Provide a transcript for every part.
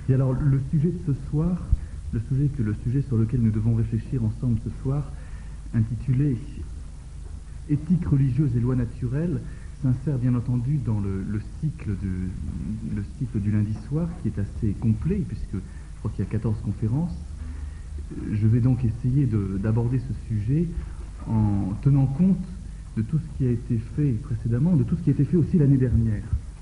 Et alors, le sujet de ce soir, le sujet sur lequel nous devons réfléchir ensemble ce soir, intitulé Éthique religieuse et loi naturelle, s'insère bien entendu dans le cycle du lundi soir, qui est assez complet, puisque je crois qu'il y a 14 conférences. Je vais donc essayer d'aborder ce sujet en tenant compte de tout ce qui a été fait précédemment, de tout ce qui a été fait aussi l'année dernière.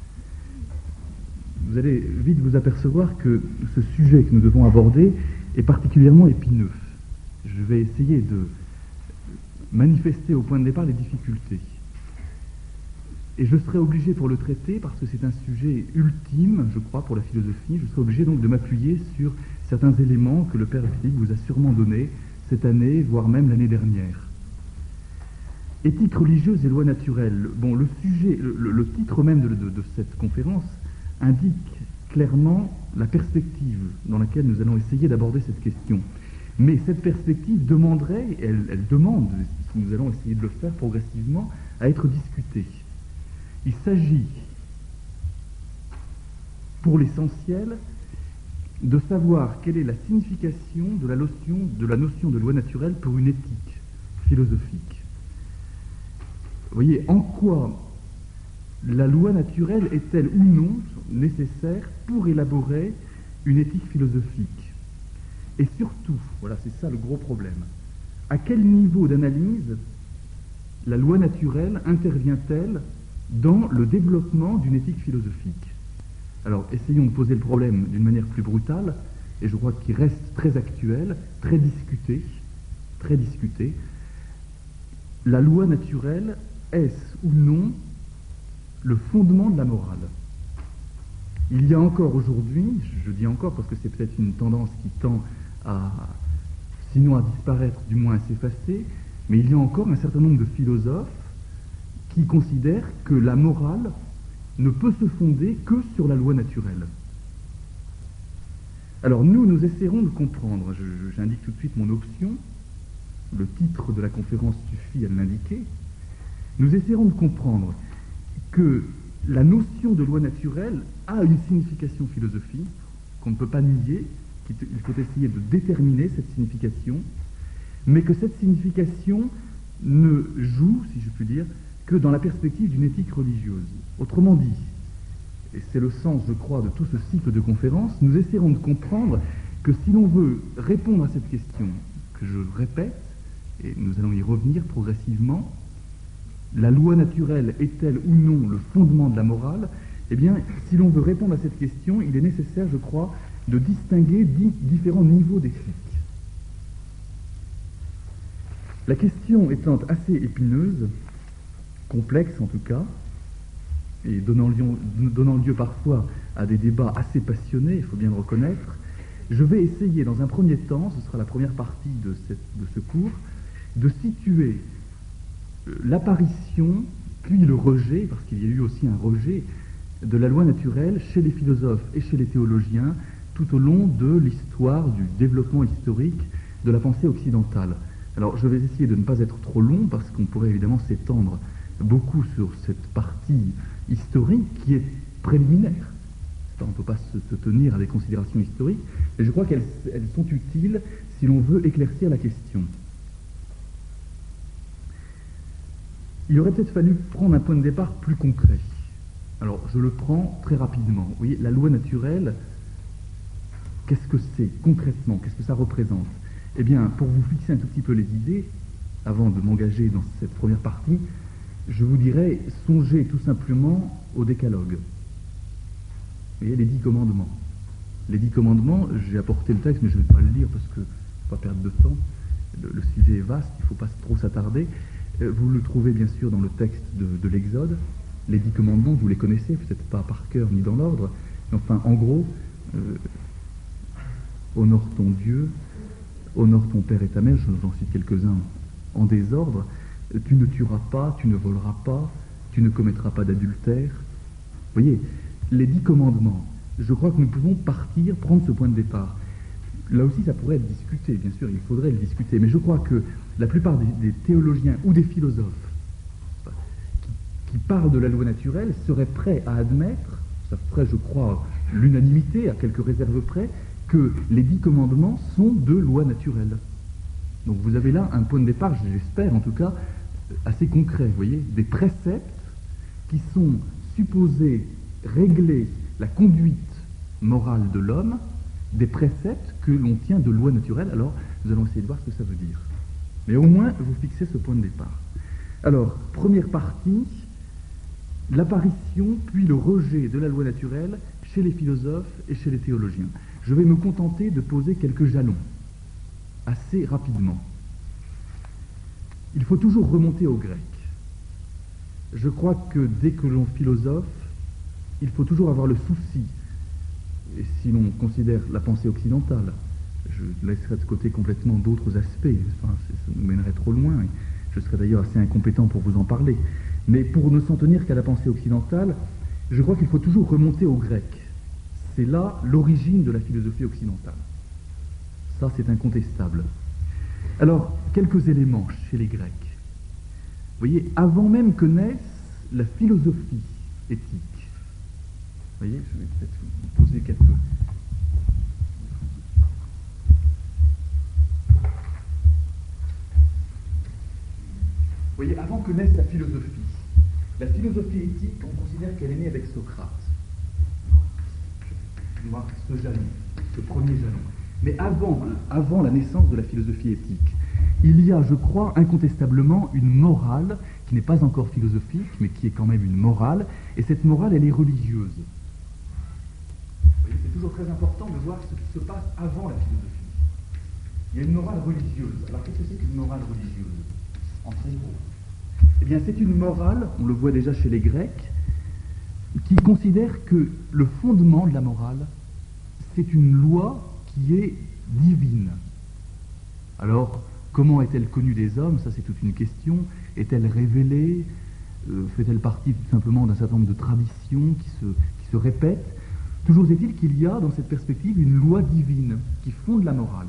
Vous allez vite vous apercevoir que ce sujet que nous devons aborder est particulièrement épineux. Je vais essayer de manifester au point de départ les difficultés. Et je serai obligé pour le traiter, parce que c'est un sujet ultime, je crois, pour la philosophie, je serai obligé donc de m'appuyer sur certains éléments que le Père Philippe vous a sûrement donnés cette année, voire même l'année dernière. Éthique religieuse et loi naturelle. Bon, le sujet, le titre même de cette conférence indique clairement la perspective dans laquelle nous allons essayer d'aborder cette question. Mais cette perspective demanderait, elle demande, si nous allons essayer de le faire progressivement, à être discutée. Il s'agit, pour l'essentiel, de savoir quelle est la signification de la notion de loi naturelle pour une éthique philosophique. Vous voyez, en quoi la loi naturelle est-elle ou non nécessaire pour élaborer une éthique philosophique? Et surtout, voilà, c'est ça le gros problème, à quel niveau d'analyse la loi naturelle intervient-elle dans le développement d'une éthique philosophique? Alors, essayons de poser le problème d'une manière plus brutale, et je crois qu'il reste très actuel, très discuté. La loi naturelle, est-ce ou non le fondement de la morale? Il y a encore aujourd'hui, je dis encore parce que c'est peut-être une tendance qui tend sinon à disparaître, du moins à s'effacer, mais il y a encore un certain nombre de philosophes qui considèrent que la morale ne peut se fonder que sur la loi naturelle. Alors nous essaierons de comprendre, j'indique tout de suite mon option, le titre de la conférence suffit à l'indiquer, nous essaierons de comprendre que la notion de loi naturelle a une signification philosophique qu'on ne peut pas nier, qu'il faut essayer de déterminer cette signification, mais que cette signification ne joue, si je puis dire, que dans la perspective d'une éthique religieuse. Autrement dit, et c'est le sens, je crois, de tout ce cycle de conférences, nous essaierons de comprendre que si l'on veut répondre à cette question, que je répète, et nous allons y revenir progressivement, la loi naturelle est-elle ou non le fondement de la morale? Eh bien, si l'on veut répondre à cette question, il est nécessaire, je crois, de distinguer différents niveaux d'éthique. La question étant assez épineuse, complexe en tout cas, et donnant lieu parfois à des débats assez passionnés, il faut bien le reconnaître, je vais essayer dans un premier temps, ce sera la première partie de ce cours, de situer l'apparition, puis le rejet, parce qu'il y a eu aussi un rejet de la loi naturelle chez les philosophes et chez les théologiens tout au long de l'histoire, du développement historique de la pensée occidentale. Alors je vais essayer de ne pas être trop long, parce qu'on pourrait évidemment s'étendre beaucoup sur cette partie historique qui est préliminaire. On ne peut pas se tenir à des considérations historiques, mais je crois qu'elles sont utiles si l'on veut éclaircir la question. Il aurait peut-être fallu prendre un point de départ plus concret. Alors, je le prends très rapidement. Vous voyez, la loi naturelle, qu'est-ce que c'est concrètement? Qu'est-ce que ça représente? Eh bien, pour vous fixer un tout petit peu les idées, avant de m'engager dans cette première partie, je vous dirais, songez tout simplement au décalogue. Vous voyez, les 10 commandements. Les 10 commandements, j'ai apporté le texte, mais je ne vais pas le lire parce que, pas perdre de temps, le sujet est vaste, il ne faut pas trop s'attarder. Vous le trouvez bien sûr dans le texte de l'Exode. Les 10 commandements, vous les connaissez, peut-être pas par cœur ni dans l'ordre, mais enfin, en gros, honore ton Dieu, honore ton père et ta mère, j'en cite quelques-uns en désordre, tu ne tueras pas, tu ne voleras pas, tu ne commettras pas d'adultère. Vous voyez, les 10 commandements, je crois que nous pouvons prendre ce point de départ. Là aussi, ça pourrait être discuté, bien sûr, il faudrait le discuter, mais je crois que la plupart des théologiens ou des philosophes qui parlent de la loi naturelle seraient prêts à admettre, ça ferait, je crois, l'unanimité, à quelques réserves près, que les 10 commandements sont de lois naturelles. Donc vous avez là un point de départ, j'espère en tout cas, assez concret, vous voyez, des préceptes qui sont supposés régler la conduite morale de l'homme, des préceptes que l'on tient de lois naturelles. Alors, nous allons essayer de voir ce que ça veut dire. Mais au moins, vous fixez ce point de départ. Alors, première partie, l'apparition puis le rejet de la loi naturelle chez les philosophes et chez les théologiens. Je vais me contenter de poser quelques jalons, assez rapidement. Il faut toujours remonter au grec. Je crois que dès que l'on philosophe, il faut toujours avoir le souci, et si l'on considère la pensée occidentale, je laisserai de côté complètement d'autres aspects, enfin, ça nous mènerait trop loin, et je serais d'ailleurs assez incompétent pour vous en parler, mais pour ne s'en tenir qu'à la pensée occidentale, je crois qu'il faut toujours remonter au grec. C'est là l'origine de la philosophie occidentale. Ça, c'est incontestable. Alors, quelques éléments chez les Grecs. Vous voyez, avant même que naisse la philosophie éthique, vous voyez, je vais peut-être vous poser quelques... Vous voyez, avant que naisse la philosophie éthique, on considère qu'elle est née avec Socrate. Je vais voir ce jalon, ce premier jalon. Mais avant la naissance de la philosophie éthique, il y a, je crois, incontestablement une morale qui n'est pas encore philosophique, mais qui est quand même une morale, et cette morale, elle est religieuse. Vous voyez, c'est toujours très important de voir ce qui se passe avant la philosophie. Il y a une morale religieuse. Alors, qu'est-ce que c'est qu'une morale religieuse, en très gros? Eh bien, c'est une morale, on le voit déjà chez les Grecs, qui considère que le fondement de la morale, c'est une loi qui est divine. Alors, comment est-elle connue des hommes? Ça, c'est toute une question. Est-elle révélée? Fait-elle partie tout simplement d'un certain nombre de traditions qui se répètent? Toujours est-il qu'il y a dans cette perspective une loi divine qui fonde la morale.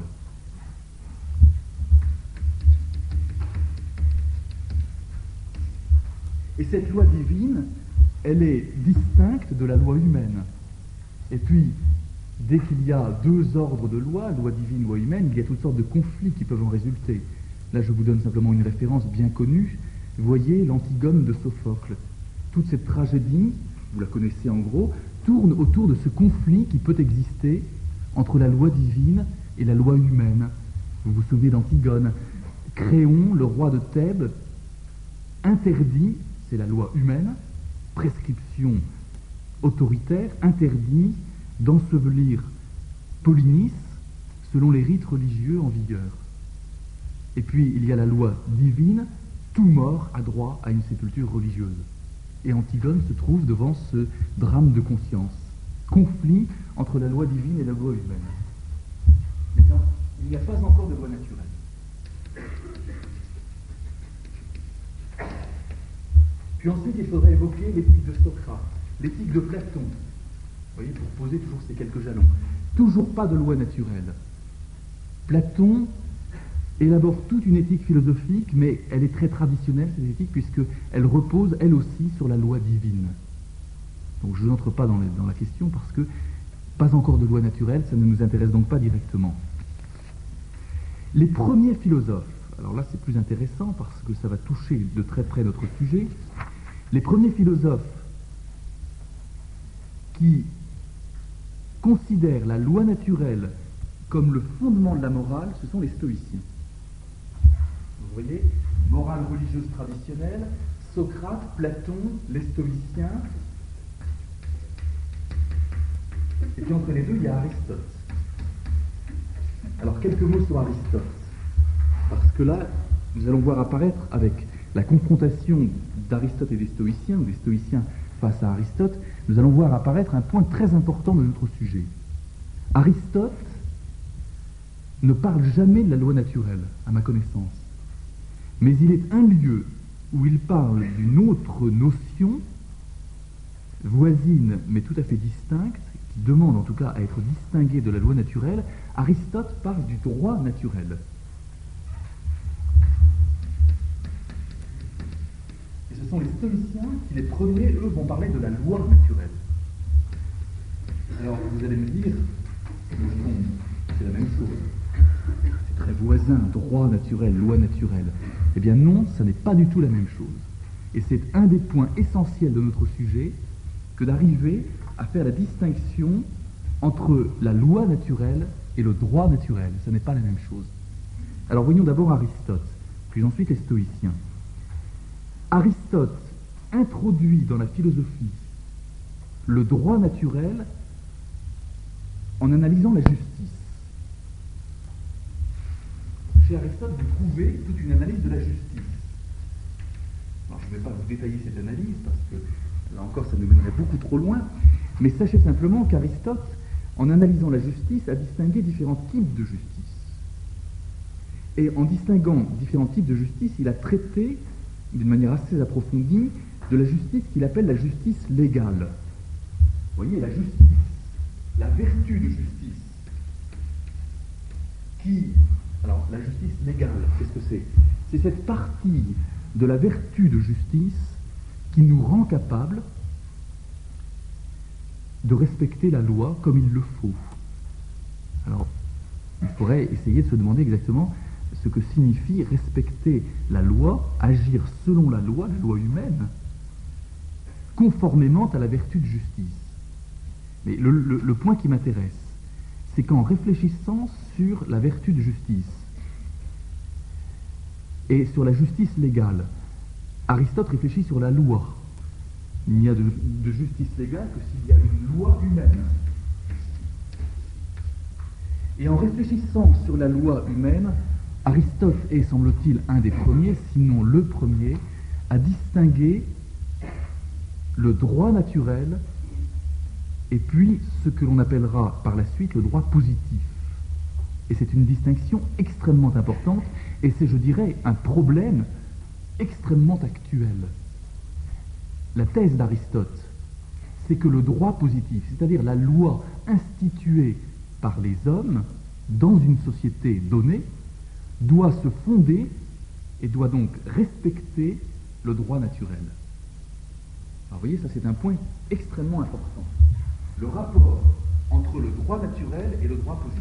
Et cette loi divine, elle est distincte de la loi humaine. Et puis, dès qu'il y a deux ordres de loi, loi divine, loi humaine, il y a toutes sortes de conflits qui peuvent en résulter. Là, je vous donne simplement une référence bien connue. Vous voyez l'Antigone de Sophocle. Toute cette tragédie, vous la connaissez en gros, tourne autour de ce conflit qui peut exister entre la loi divine et la loi humaine. Vous vous souvenez d'Antigone. Créon, le roi de Thèbes, interdit, c'est la loi humaine, prescription autoritaire, interdit d'ensevelir Polynice selon les rites religieux en vigueur. Et puis il y a la loi divine, tout mort a droit à une sépulture religieuse. Et Antigone se trouve devant ce drame de conscience, conflit entre la loi divine et la loi humaine. Mais non, il n'y a pas encore de loi naturelle. Puis ensuite, il faudrait évoquer l'éthique de Socrate, l'éthique de Platon. Vous voyez, pour poser toujours ces quelques jalons. Toujours pas de loi naturelle. Platon élabore toute une éthique philosophique, mais elle est très traditionnelle, cette éthique, puisqu'elle repose, elle aussi, sur la loi divine. Donc je n'entre pas dans la question, parce que pas encore de loi naturelle, ça ne nous intéresse donc pas directement. Les premiers philosophes, alors là c'est plus intéressant, parce que ça va toucher de très près notre sujet, les premiers philosophes qui considèrent la loi naturelle comme le fondement de la morale, ce sont les stoïciens. Vous voyez, morale religieuse traditionnelle, Socrate, Platon, les stoïciens, et puis entre les deux, il y a Aristote. Alors, quelques mots sur Aristote, parce que là, nous allons voir apparaître avec la confrontation d'Aristote et des stoïciens, ou des stoïciens face à Aristote, nous allons voir apparaître un point très important de notre sujet. Aristote ne parle jamais de la loi naturelle, à ma connaissance. Mais il est un lieu où il parle d'une autre notion, voisine mais tout à fait distincte, qui demande en tout cas à être distinguée de la loi naturelle. Aristote parle du droit naturel. Et ce sont les stoïciens qui, les premiers, eux, vont parler de la loi naturelle. vous allez me dire, au fond, c'est la même chose. C'est très voisin, droit naturel, loi naturelle. Eh bien non, ça n'est pas du tout la même chose. Et c'est un des points essentiels de notre sujet que d'arriver à faire la distinction entre la loi naturelle et le droit naturel. Ça n'est pas la même chose. Alors voyons d'abord Aristote, puis ensuite les stoïciens. Aristote introduit dans la philosophie le droit naturel en analysant la justice. Chez Aristote, vous trouvez toute une analyse de la justice. Alors, je ne vais pas vous détailler cette analyse, parce que, là encore, ça nous mènerait beaucoup trop loin, mais sachez simplement qu'Aristote, en analysant la justice, a distingué différents types de justice. Et en distinguant différents types de justice, il a traité, d'une manière assez approfondie, de la justice qu'il appelle la justice légale. Vous voyez, la justice, la vertu de justice, alors, la justice légale, qu'est-ce que c'est? C'est cette partie de la vertu de justice qui nous rend capables de respecter la loi comme il le faut. Alors, on pourrait essayer de se demander exactement ce que signifie respecter la loi, agir selon la loi humaine, conformément à la vertu de justice. Mais le point qui m'intéresse, c'est qu'en réfléchissant sur la vertu de justice et sur la justice légale, Aristote réfléchit sur la loi. Il n'y a de justice légale que s'il y a une loi humaine. Et en réfléchissant sur la loi humaine, Aristote est, semble-t-il, un des premiers, sinon le premier, à distinguer le droit naturel et puis ce que l'on appellera par la suite le droit positif. Et c'est une distinction extrêmement importante, et c'est, je dirais, un problème extrêmement actuel. La thèse d'Aristote, c'est que le droit positif, c'est-à-dire la loi instituée par les hommes dans une société donnée, doit se fonder et doit donc respecter le droit naturel. Alors vous voyez, ça c'est un point extrêmement important. Le rapport entre le droit naturel et le droit positif.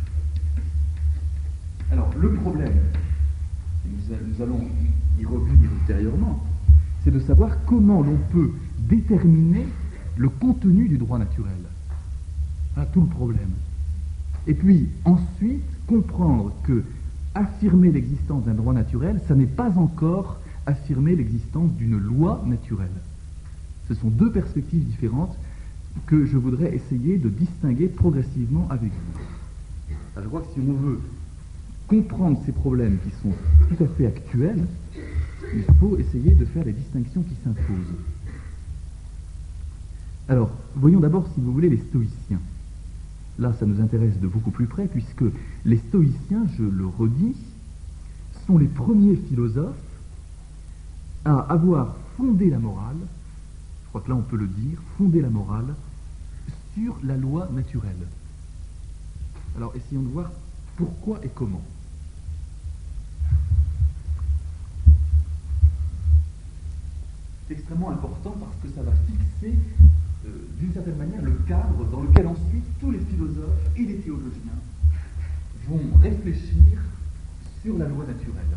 Alors, le problème, et nous allons y revenir ultérieurement, c'est de savoir comment l'on peut déterminer le contenu du droit naturel. Voilà tout le problème. Et puis, ensuite, comprendre que affirmer l'existence d'un droit naturel, ça n'est pas encore affirmer l'existence d'une loi naturelle. Ce sont deux perspectives différentes que je voudrais essayer de distinguer progressivement avec vous. Alors, je crois que si on veut comprendre ces problèmes qui sont tout à fait actuels, il faut essayer de faire les distinctions qui s'imposent. Alors, voyons d'abord, si vous voulez, les stoïciens. Là, ça nous intéresse de beaucoup plus près, puisque les stoïciens, je le redis, sont les premiers philosophes à avoir fondé la morale, je crois que là on peut le dire, fondé la morale sur la loi naturelle. Alors, essayons de voir pourquoi et comment. C'est extrêmement important parce que ça va fixer, d'une certaine manière, le cadre dans lequel ensuite tous les philosophes et les théologiens vont réfléchir sur la loi naturelle.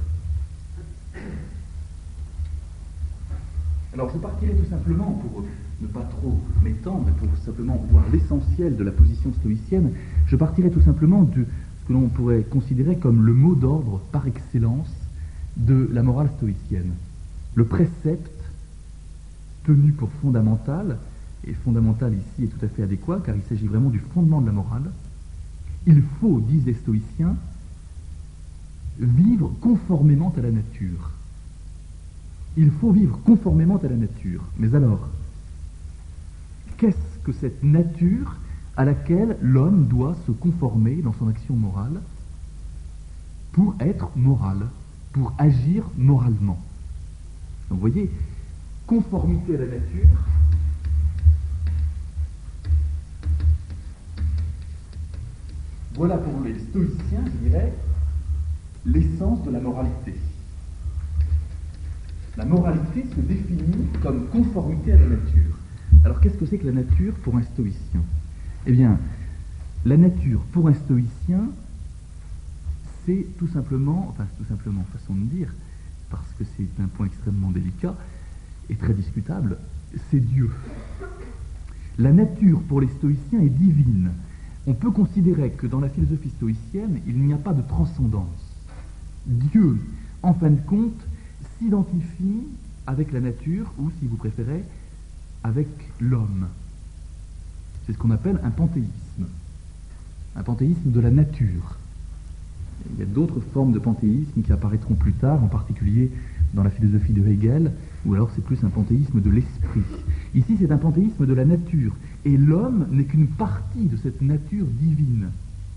Alors, je partirai tout simplement, pour ne pas trop m'étendre, mais pour simplement voir l'essentiel de la position stoïcienne, je partirai tout simplement de ce que l'on pourrait considérer comme le mot d'ordre par excellence de la morale stoïcienne. Le précepte tenu pour fondamental, et fondamental ici est tout à fait adéquat, car il s'agit vraiment du fondement de la morale. Il faut, disent les stoïciens, vivre conformément à la nature. Il faut vivre conformément à la nature. Mais alors, qu'est-ce que cette nature à laquelle l'homme doit se conformer dans son action morale pour être moral, pour agir moralement? Donc vous voyez, conformité à la nature, voilà pour les stoïciens, je dirais, l'essence de la moralité. La moralité se définit comme conformité à la nature. Alors qu'est-ce que c'est que la nature pour un stoïcien? Eh bien, la nature, pour un stoïcien, c'est tout simplement, façon de dire, parce que c'est un point extrêmement délicat et très discutable, c'est Dieu. La nature, pour les stoïciens, est divine. On peut considérer que dans la philosophie stoïcienne, il n'y a pas de transcendance. Dieu, en fin de compte, s'identifie avec la nature, ou, si vous préférez, avec l'homme. C'est ce qu'on appelle un panthéisme de la nature. Il y a d'autres formes de panthéisme qui apparaîtront plus tard, en particulier dans la philosophie de Hegel, ou alors c'est plus un panthéisme de l'esprit. Ici, c'est un panthéisme de la nature, et l'homme n'est qu'une partie de cette nature divine.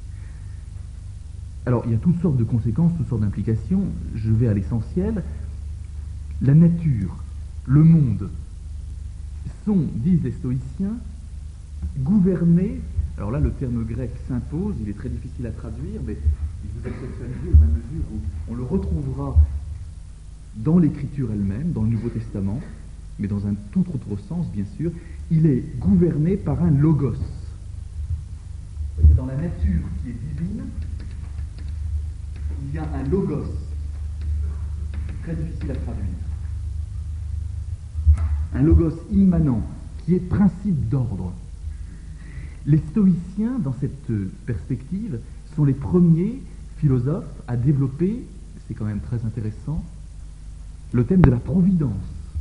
Alors, il y a toutes sortes de conséquences, toutes sortes d'implications. Je vais à l'essentiel. La nature, le monde, sont, disent les stoïciens, gouvernés. Alors là, le terme grec s'impose, il est très difficile à traduire, mais il vous acceptualisé dans la mesure où on le retrouvera dans l'écriture elle-même, dans le Nouveau Testament, mais dans un tout autre sens, bien sûr. Il est gouverné par un logos. Vous voyez, dans la nature qui est divine, il y a un logos, très difficile à traduire. Un logos immanent, qui est principe d'ordre. Les stoïciens, dans cette perspective, sont les premiers philosophes à développer, c'est quand même très intéressant, le thème de la providence.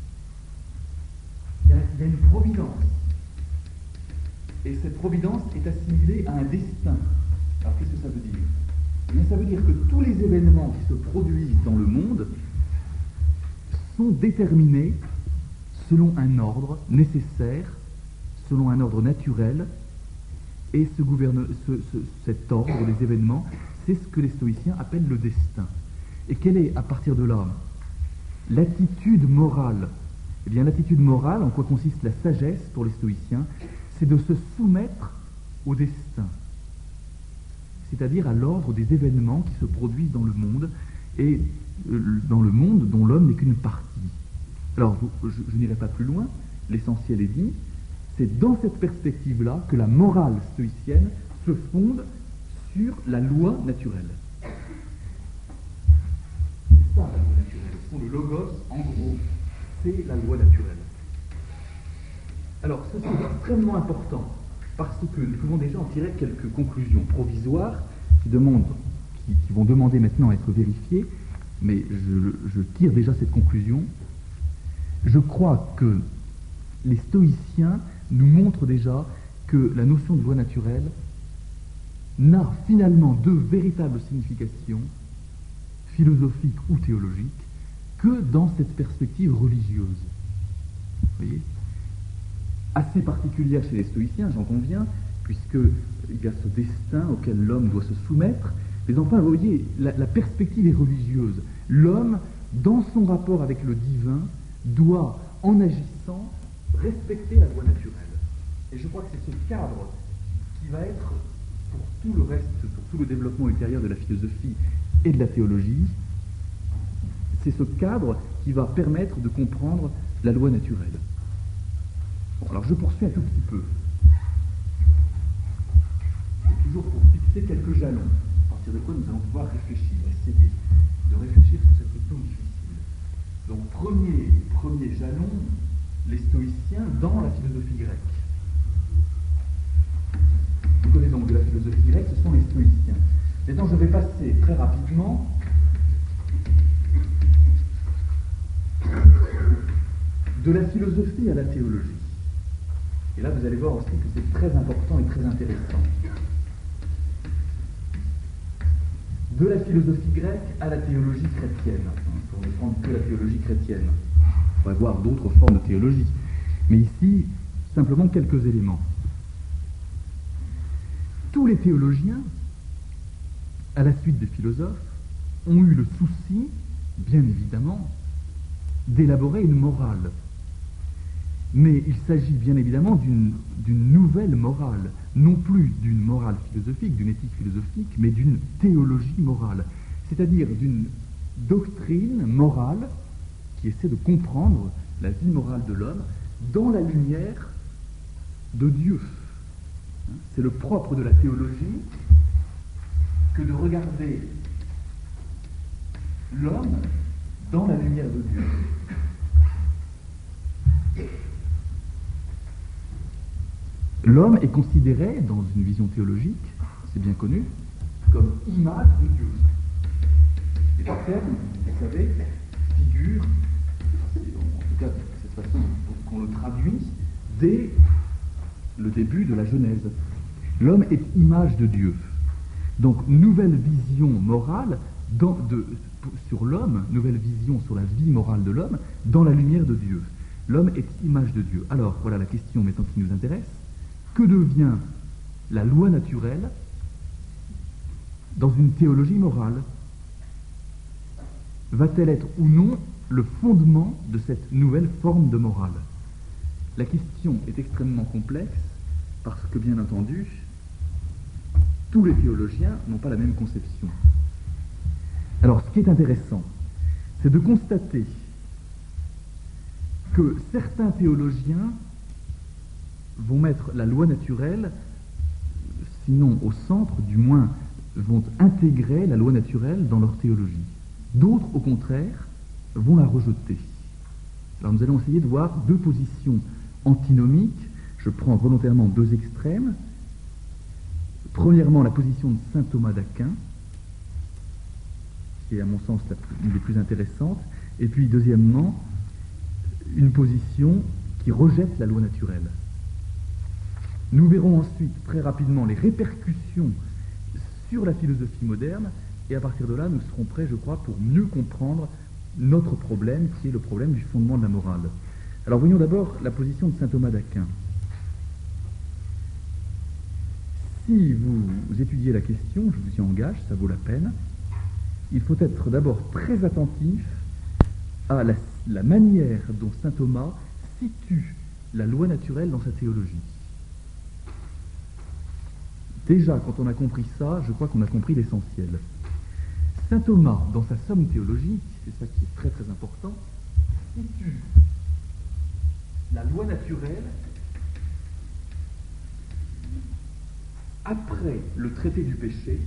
Il y a une providence. Et cette providence est assimilée à un destin. Alors qu'est-ce que ça veut dire ? Eh bien, ça veut dire que tous les événements qui se produisent dans le monde sont déterminés selon un ordre nécessaire, selon un ordre naturel, et cet ordre des événements, c'est ce que les stoïciens appellent le destin. Et quelle est, à partir de là, l'attitude morale ? Eh bien, l'attitude morale, en quoi consiste la sagesse pour les stoïciens, c'est de se soumettre au destin, c'est-à-dire à l'ordre des événements qui se produisent dans le monde, et dans le monde dont l'homme n'est qu'une partie. Alors, je n'irai pas plus loin, l'essentiel est dit, c'est dans cette perspective-là que la morale stoïcienne se fonde sur la loi naturelle. C'est ça, la loi naturelle. Au fond, le logos, en gros, c'est la loi naturelle. Alors, ceci est extrêmement important, parce que nous pouvons déjà en tirer quelques conclusions provisoires qui vont demander maintenant à être vérifiées, mais je tire déjà cette conclusion. Je crois que les stoïciens nous montrent déjà que la notion de loi naturelle n'a finalement deux véritables significations, philosophiques ou théologiques, que dans cette perspective religieuse. Vous voyez ? Assez particulière chez les stoïciens, j'en conviens, puisqu'il y a ce destin auquel l'homme doit se soumettre. Mais enfin, vous voyez, la perspective est religieuse. L'homme, dans son rapport avec le divin, doit, en agissant, respecter la loi naturelle. Et je crois que c'est ce cadre qui va être, pour tout le reste, pour tout le développement ultérieur de la philosophie et de la théologie, c'est ce cadre qui va permettre de comprendre la loi naturelle. Bon, alors je poursuis un tout petit peu. Et toujours pour fixer quelques jalons, à partir de quoi nous allons pouvoir réfléchir, essayer de réfléchir sur cette question difficile. Donc, premier jalon, les stoïciens dans la philosophie grecque. Du côté donc de la philosophie grecque, ce sont les stoïciens. Maintenant, je vais passer très rapidement de la philosophie à la théologie. Et là, vous allez voir aussi que c'est très important et très intéressant. De la philosophie grecque à la théologie chrétienne, pour ne prendre que la théologie chrétienne. On pourrait voir d'autres formes de théologie. Mais ici, simplement quelques éléments. Tous les théologiens, à la suite des philosophes, ont eu le souci, bien évidemment, d'élaborer une morale. Mais il s'agit bien évidemment d'une nouvelle morale, non plus d'une morale philosophique, d'une éthique philosophique, mais d'une théologie morale, c'est-à-dire d'une doctrine morale qui essaie de comprendre la vie morale de l'homme dans la lumière de Dieu. C'est le propre de la théologie que de regarder l'homme dans la lumière de Dieu. L'homme est considéré, dans une vision théologique, c'est bien connu, comme image de Dieu. Et le terme, vous savez, figure, en tout cas de cette façon qu'on le traduit, dès le début de la Genèse. L'homme est image de Dieu. Donc, nouvelle vision morale sur l'homme, nouvelle vision sur la vie morale de l'homme, dans la lumière de Dieu. L'homme est image de Dieu. Alors, voilà la question maintenant qui nous intéresse. Que devient la loi naturelle dans une théologie morale? Va-t-elle être ou non le fondement de cette nouvelle forme de morale? La question est extrêmement complexe parce que, bien entendu, tous les théologiens n'ont pas la même conception. Alors, ce qui est intéressant, c'est de constater que certains théologiens vont mettre la loi naturelle, sinon au centre, du moins vont intégrer la loi naturelle dans leur théologie. D'autres, au contraire, vont la rejeter. Alors nous allons essayer de voir deux positions antinomiques. Je prends volontairement deux extrêmes. Premièrement, la position de saint Thomas d'Aquin, qui est à mon sens une des plus intéressantes, et puis deuxièmement, une position qui rejette la loi naturelle. Nous verrons ensuite très rapidement les répercussions sur la philosophie moderne, et à partir de là, nous serons prêts, je crois, pour mieux comprendre notre problème, qui est le problème du fondement de la morale. Alors voyons d'abord la position de saint Thomas d'Aquin. Si vous étudiez la question, je vous y engage, ça vaut la peine, il faut être d'abord très attentif à la manière dont saint Thomas situe la loi naturelle dans sa théologie. Déjà, quand on a compris ça, je crois qu'on a compris l'essentiel. Saint Thomas, dans sa somme théologique, c'est ça qui est très très important, situe la loi naturelle après le traité du péché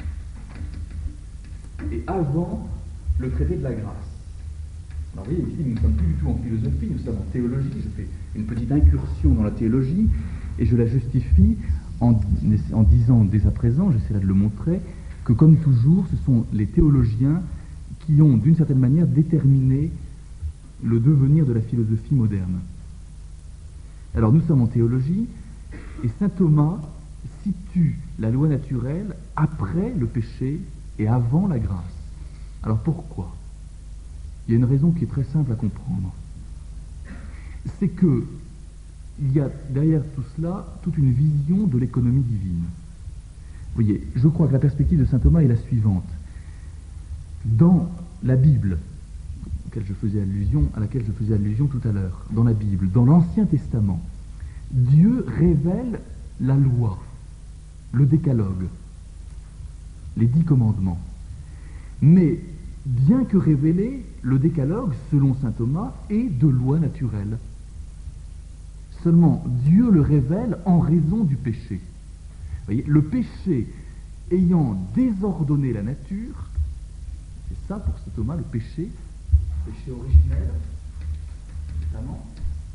et avant le traité de la grâce. Alors vous voyez, ici, nous ne sommes plus du tout en philosophie, nous sommes en théologie. Je fais une petite incursion dans la théologie et je la justifie en disant dès à présent, j'essaierai de le montrer, que comme toujours, ce sont les théologiens qui ont d'une certaine manière déterminé le devenir de la philosophie moderne. Alors nous sommes en théologie, et saint Thomas situe la loi naturelle après le péché et avant la grâce. Alors pourquoi? Il y a une raison qui est très simple à comprendre. C'est que il y a derrière tout cela toute une vision de l'économie divine. Vous voyez, je crois que la perspective de saint Thomas est la suivante. Dans la Bible, à laquelle je faisais allusion tout à l'heure, dans la Bible, dans l'Ancien Testament, Dieu révèle la loi, le décalogue, les 10 commandements. Mais bien que révélé, le décalogue, selon saint Thomas, est de loi naturelle. Seulement, Dieu le révèle en raison du péché. Vous voyez, le péché ayant désordonné la nature, c'est ça pour saint Thomas le péché originel, notamment,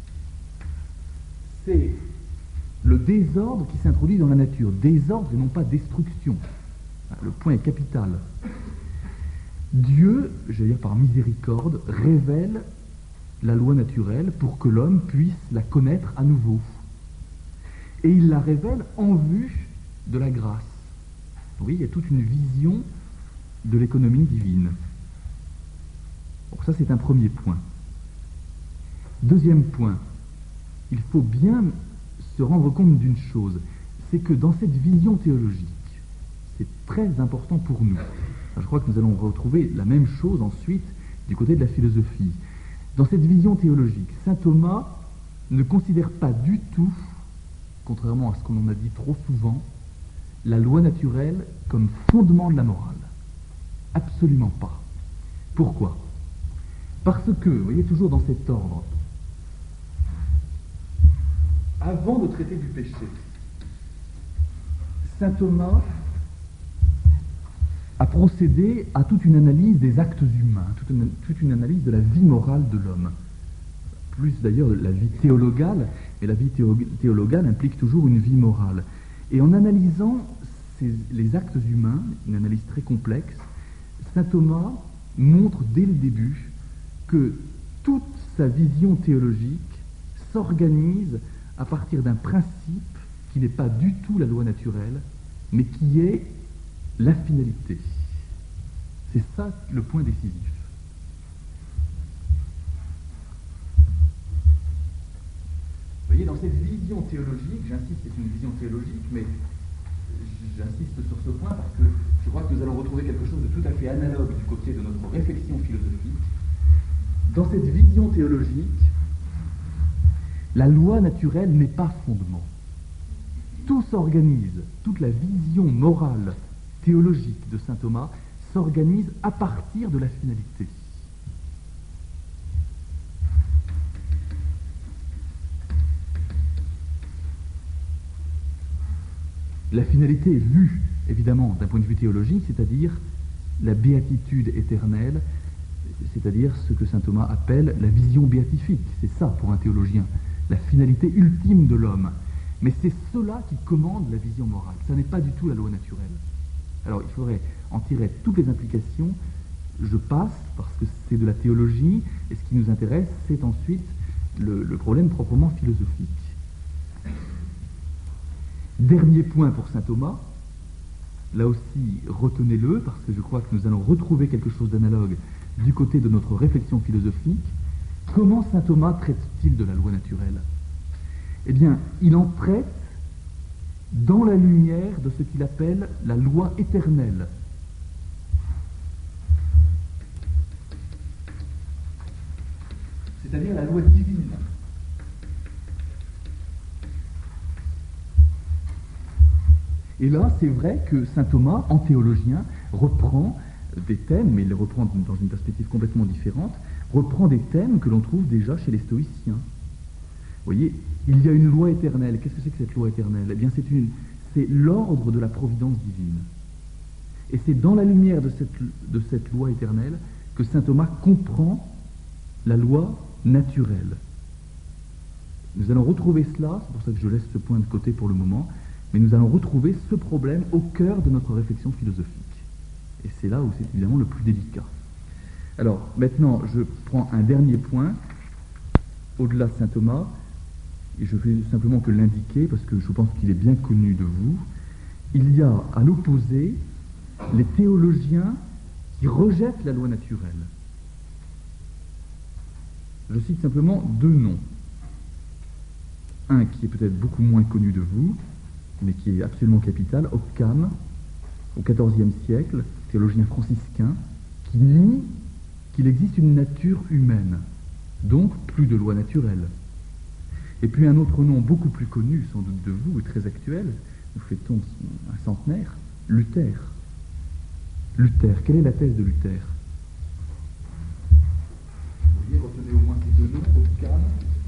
c'est le désordre qui s'introduit dans la nature. Désordre et non pas destruction. Le point est capital. Dieu, je veux dire par miséricorde, révèle la loi naturelle pour que l'homme puisse la connaître à nouveau. Et il la révèle en vue de la grâce. Oui, il y a toute une vision de l'économie divine. Donc ça, c'est un premier point. Deuxième point, il faut bien se rendre compte d'une chose, c'est que dans cette vision théologique, c'est très important pour nous. Je crois que nous allons retrouver la même chose ensuite du côté de la philosophie. Dans cette vision théologique, saint Thomas ne considère pas du tout, contrairement à ce qu'on en a dit trop souvent, la loi naturelle comme fondement de la morale. Absolument pas. Pourquoi? Parce que, vous voyez, toujours dans cet ordre, avant le traité du péché, saint Thomas a procédé à toute une analyse des actes humains, toute une analyse de la vie morale de l'homme. Plus d'ailleurs de la vie théologale, mais la vie théologale implique toujours une vie morale. Et en analysant les actes humains, une analyse très complexe, saint Thomas montre dès le début que toute sa vision théologique s'organise à partir d'un principe qui n'est pas du tout la loi naturelle, mais qui est la finalité. C'est ça le point décisif. Vous voyez, dans cette vision théologique, j'insiste, c'est une vision théologique, mais j'insiste sur ce point parce que je crois que nous allons retrouver quelque chose de tout à fait analogue du côté de notre réflexion philosophique. Dans cette vision théologique, la loi naturelle n'est pas fondement. Tout s'organise, toute la vision morale théologique de saint Thomas s'organise à partir de la finalité. La finalité est vue, évidemment, d'un point de vue théologique, c'est-à-dire la béatitude éternelle, c'est-à-dire ce que saint Thomas appelle la vision béatifique. C'est ça, pour un théologien, la finalité ultime de l'homme. Mais c'est cela qui commande la vision morale. Ça n'est pas du tout la loi naturelle. Alors, il faudrait en tirer toutes les implications. Je passe, parce que c'est de la théologie, et ce qui nous intéresse, c'est ensuite le problème proprement philosophique. Dernier point pour saint Thomas, là aussi retenez-le, parce que je crois que nous allons retrouver quelque chose d'analogue du côté de notre réflexion philosophique. Comment saint Thomas traite-t-il de la loi naturelle? Eh bien, il en traite dans la lumière de ce qu'il appelle la loi éternelle. C'est-à-dire la loi divine. Et là, c'est vrai que saint Thomas, en théologien, reprend des thèmes, mais il les reprend dans une perspective complètement différente, reprend des thèmes que l'on trouve déjà chez les stoïciens. Vous voyez, il y a une loi éternelle. Qu'est-ce que c'est que cette loi éternelle? Eh bien, c'est l'ordre de la providence divine. Et c'est dans la lumière de cette loi éternelle que saint Thomas comprend la loi naturelle. Nous allons retrouver cela, c'est pour ça que je laisse ce point de côté pour le moment, mais nous allons retrouver ce problème au cœur de notre réflexion philosophique. Et c'est là où c'est évidemment le plus délicat. Alors, maintenant, je prends un dernier point, au-delà de saint Thomas, et je vais simplement que l'indiquer, parce que je pense qu'il est bien connu de vous. Il y a, à l'opposé, les théologiens qui rejettent la loi naturelle. Je cite simplement deux noms. Un qui est peut-être beaucoup moins connu de vous, mais qui est absolument capital, Occam, au XIVe siècle, théologien franciscain, qui nie qu'il existe une nature humaine, donc plus de loi naturelle. Et puis un autre nom beaucoup plus connu, sans doute de vous, et très actuel, nous fêtons un centenaire, Luther. Luther, quelle est la thèse de Luther? Vous voyez, retenez au moins ces deux noms, Occam.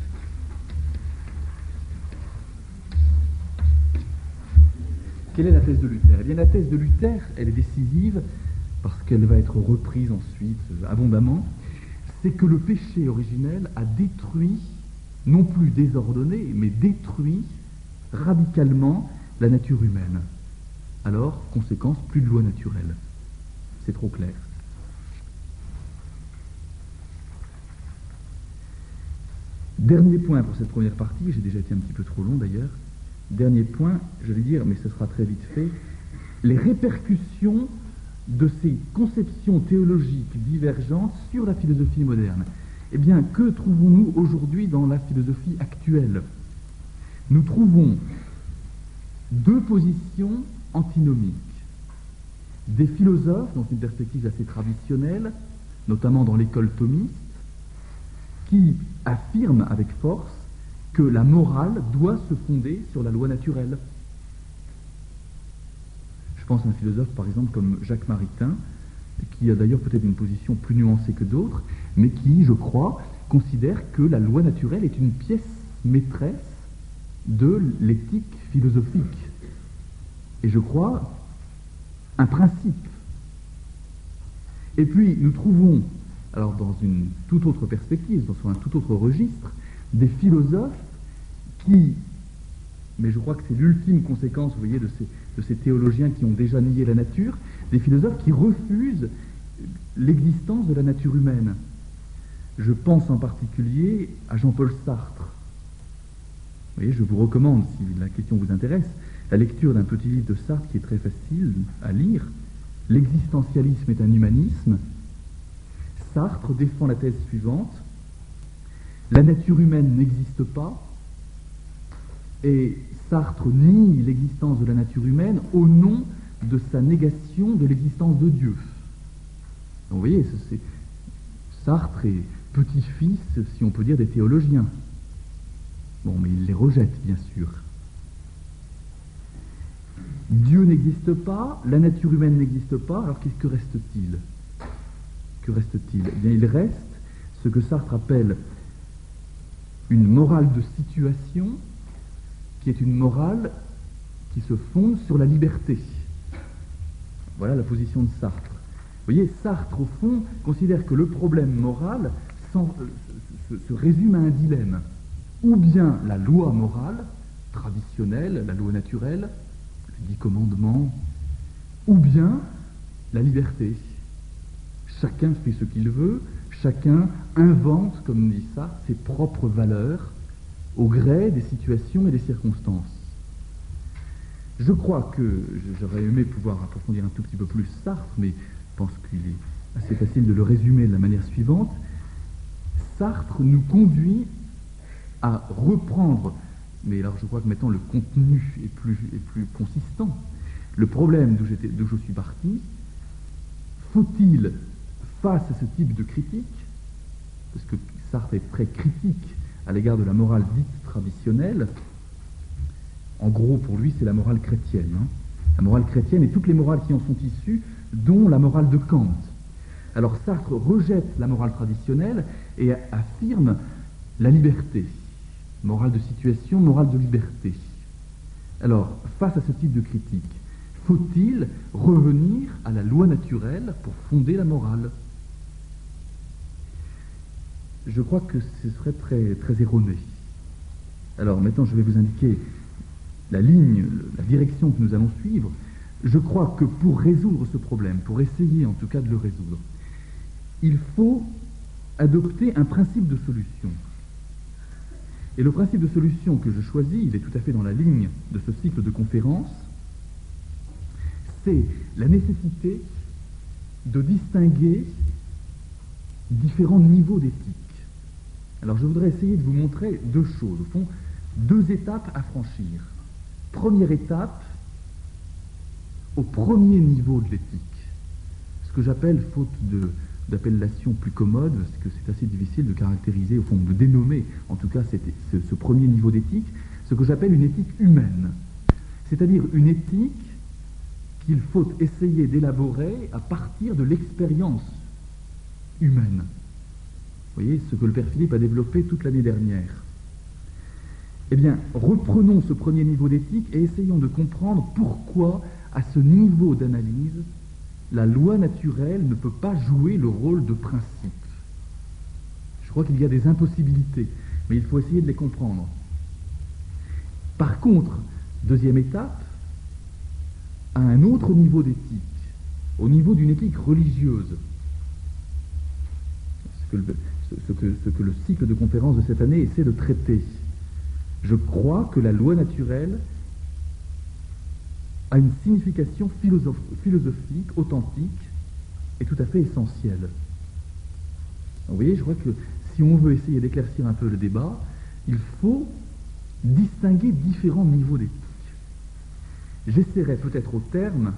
Quelle est la thèse de Luther? Eh bien, la thèse de Luther, elle est décisive, parce qu'elle va être reprise ensuite abondamment, c'est que le péché originel a détruit, non plus désordonné, mais détruit radicalement la nature humaine. Alors, conséquence, plus de loi naturelle. C'est trop clair. Dernier point pour cette première partie, j'ai déjà été un petit peu trop long d'ailleurs. Dernier point, je vais dire, mais ce sera très vite fait, les répercussions de ces conceptions théologiques divergentes sur la philosophie moderne. Eh bien, que trouvons-nous aujourd'hui dans la philosophie actuelle? Nous trouvons deux positions antinomiques. Des philosophes, dans une perspective assez traditionnelle, notamment dans l'école thomiste, qui affirment avec force que la morale doit se fonder sur la loi naturelle. Je pense à un philosophe, par exemple, comme Jacques Maritain, qui a d'ailleurs peut-être une position plus nuancée que d'autres, mais qui, je crois, considère que la loi naturelle est une pièce maîtresse de l'éthique philosophique. et je crois, un principe. Et puis, nous trouvons, alors dans une toute autre perspective, dans un tout autre registre, des philosophes qui, mais je crois que c'est l'ultime conséquence, vous voyez, de ces théologiens qui ont déjà nié la nature, des philosophes qui refusent l'existence de la nature humaine. Je pense en particulier à Jean-Paul Sartre. Vous voyez, je vous recommande, si la question vous intéresse, la lecture d'un petit livre de Sartre qui est très facile à lire. L'existentialisme est un humanisme. Sartre défend la thèse suivante: la nature humaine n'existe pas, et Sartre nie l'existence de la nature humaine au nom de sa négation de l'existence de Dieu. Donc, vous voyez, Sartre est petit-fils, si on peut dire, des théologiens. Bon, mais il les rejette, bien sûr. Dieu n'existe pas, la nature humaine n'existe pas, alors que reste-t-il? Que reste-t-il? Eh bien, il reste ce que Sartre appelle une morale de situation, qui est une morale qui se fonde sur la liberté. Voilà la position de Sartre. Vous voyez, Sartre, au fond, considère que le problème moral se résume à un dilemme. Ou bien la loi morale, traditionnelle, la loi naturelle, les 10 commandements, ou bien la liberté. Chacun fait ce qu'il veut, chacun invente, comme dit Sartre, ses propres valeurs au gré des situations et des circonstances. Je crois que j'aurais aimé pouvoir approfondir un tout petit peu plus Sartre, mais je pense qu'il est assez facile de le résumer de la manière suivante. Sartre nous conduit à reprendre, mais alors je crois que maintenant le contenu est plus consistant. Le problème d'où je suis parti: faut-il, face à ce type de critique, parce que Sartre est très critique à l'égard de la morale dite traditionnelle, en gros pour lui c'est la morale chrétienne, la morale chrétienne et toutes les morales qui en sont issues, dont la morale de Kant. Alors Sartre rejette la morale traditionnelle et affirme la liberté. Morale de situation, morale de liberté. Alors, face à ce type de critique, faut-il revenir à la loi naturelle pour fonder la morale? Je crois que ce serait très, très erroné. Alors maintenant, je vais vous indiquer la ligne, la direction que nous allons suivre. Je crois que pour résoudre ce problème, pour essayer en tout cas de le résoudre, il faut adopter un principe de solution. Et le principe de solution que je choisis, il est tout à fait dans la ligne de ce cycle de conférences, c'est la nécessité de distinguer différents niveaux d'éthique. Alors je voudrais essayer de vous montrer deux choses, au fond, deux étapes à franchir. Première étape, au premier niveau de l'éthique, ce que j'appelle, faute d'appellation plus commode, parce que c'est assez difficile de caractériser, au fond, de dénommer, en tout cas, ce premier niveau d'éthique, ce que j'appelle une éthique humaine. C'est-à-dire une éthique qu'il faut essayer d'élaborer à partir de l'expérience humaine. Vous voyez, ce que le Père Philippe a développé toute l'année dernière. Eh bien, reprenons ce premier niveau d'éthique et essayons de comprendre pourquoi, à ce niveau d'analyse, la loi naturelle ne peut pas jouer le rôle de principe. Je crois qu'il y a des impossibilités, mais il faut essayer de les comprendre. Par contre, deuxième étape, à un autre niveau d'éthique, au niveau d'une éthique religieuse, ce que le cycle de conférences de cette année essaie de traiter. Je crois que la loi naturelle a une signification philosophique, authentique et tout à fait essentielle. Vous voyez, je crois que si on veut essayer d'éclaircir un peu le débat, il faut distinguer différents niveaux d'éthique. J'essaierai peut-être au terme,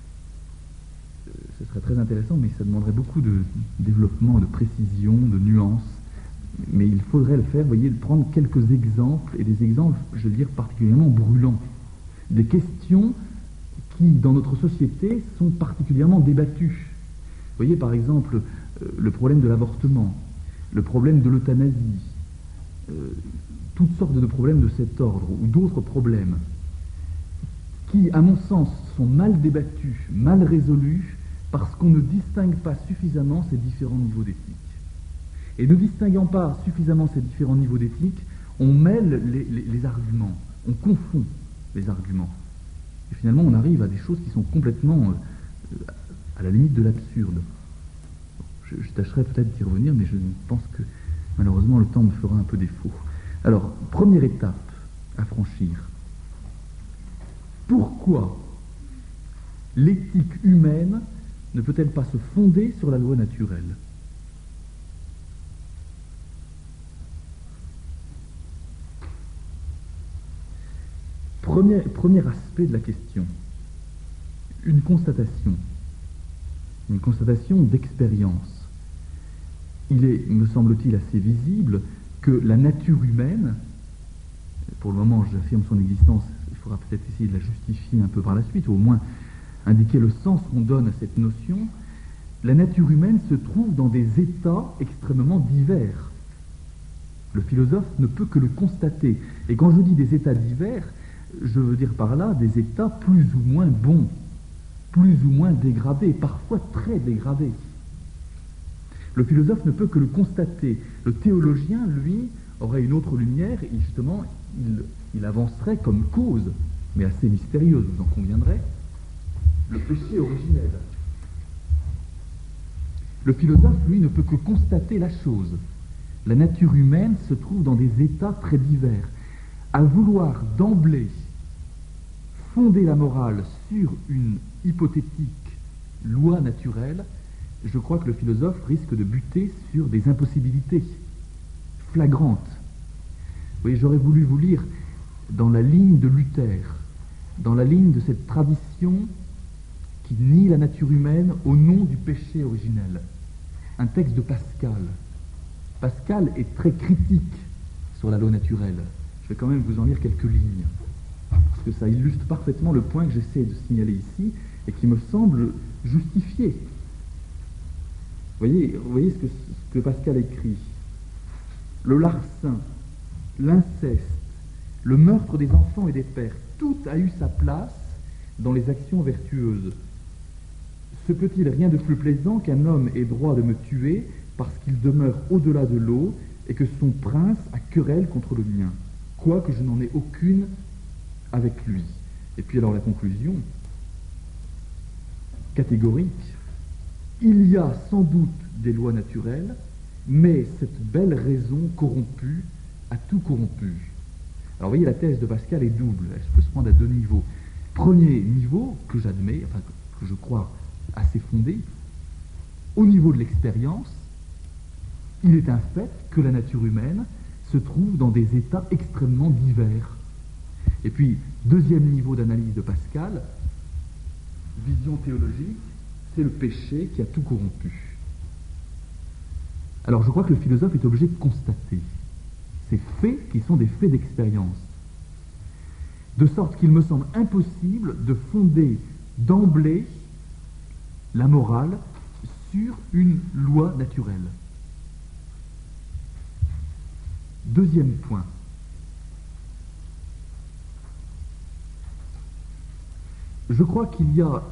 ce serait très intéressant, mais ça demanderait beaucoup de développement, de précision, de nuances. Mais il faudrait le faire, vous voyez, de prendre quelques exemples, et des exemples, je veux dire, particulièrement brûlants. Des questions qui, dans notre société, sont particulièrement débattues. Vous voyez, par exemple, le problème de l'avortement, le problème de l'euthanasie, toutes sortes de problèmes de cet ordre, ou d'autres problèmes. qui, à mon sens, sont mal débattus, mal résolus, parce qu'on ne distingue pas suffisamment ces différents niveaux d'éthique. Et ne distinguant pas suffisamment ces différents niveaux d'éthique, on mêle les arguments, on confond les arguments. Et finalement, on arrive à des choses qui sont complètement à la limite de l'absurde. Je tâcherai peut-être d'y revenir, mais je pense que malheureusement le temps me fera un peu défaut. Alors, première étape à franchir. Pourquoi l'éthique humaine ne peut-elle pas se fonder sur la loi naturelle ? Premier aspect de la question, une constatation d'expérience. Il est, me semble-t-il, assez visible que la nature humaine, pour le moment j'affirme son existence, il faudra peut-être essayer de la justifier un peu par la suite, ou au moins indiquer le sens qu'on donne à cette notion, la nature humaine se trouve dans des états extrêmement divers. Le philosophe ne peut que le constater. Et quand je dis des états divers, je veux dire par là des états plus ou moins bons, plus ou moins dégradés, parfois très dégradés. Le philosophe ne peut que le constater. Le théologien, lui, aurait une autre lumière et justement, il avancerait comme cause, mais assez mystérieuse, vous en conviendrez, le péché originel. Le philosophe, lui, ne peut que constater la chose. La nature humaine se trouve dans des états très divers. À vouloir d'emblée fonder la morale sur une hypothétique loi naturelle, je crois que le philosophe risque de buter sur des impossibilités flagrantes. Vous voyez, j'aurais voulu vous lire dans la ligne de Luther, dans la ligne de cette tradition qui nie la nature humaine au nom du péché originel. Un texte de Pascal. Pascal est très critique sur la loi naturelle. Je vais quand même vous en lire quelques lignes, parce que ça illustre parfaitement le point que j'essaie de signaler ici, et qui me semble justifié. Vous voyez ce que Pascal écrit. Le larcin, l'inceste, le meurtre des enfants et des pères, tout a eu sa place dans les actions vertueuses. Se peut-il rien de plus plaisant qu'un homme ait droit de me tuer parce qu'il demeure au-delà de l'eau et que son prince a querelle contre le mien, quoique je n'en ai aucune avec lui. Et puis alors la conclusion, catégorique, il y a sans doute des lois naturelles, mais cette belle raison corrompue a tout corrompu. Alors vous voyez, la thèse de Pascal est double, elle peut se prendre à deux niveaux. Premier niveau, que j'admets, enfin que je crois assez fondé, au niveau de l'expérience, il est un fait que la nature humaine se trouve dans des états extrêmement divers. Et puis, deuxième niveau d'analyse de Pascal, vision théologique, c'est le péché qui a tout corrompu. Alors je crois que le philosophe est obligé de constater ces faits qui sont des faits d'expérience. De sorte qu'il me semble impossible de fonder d'emblée la morale sur une loi naturelle. Deuxième point. Je crois qu'il y a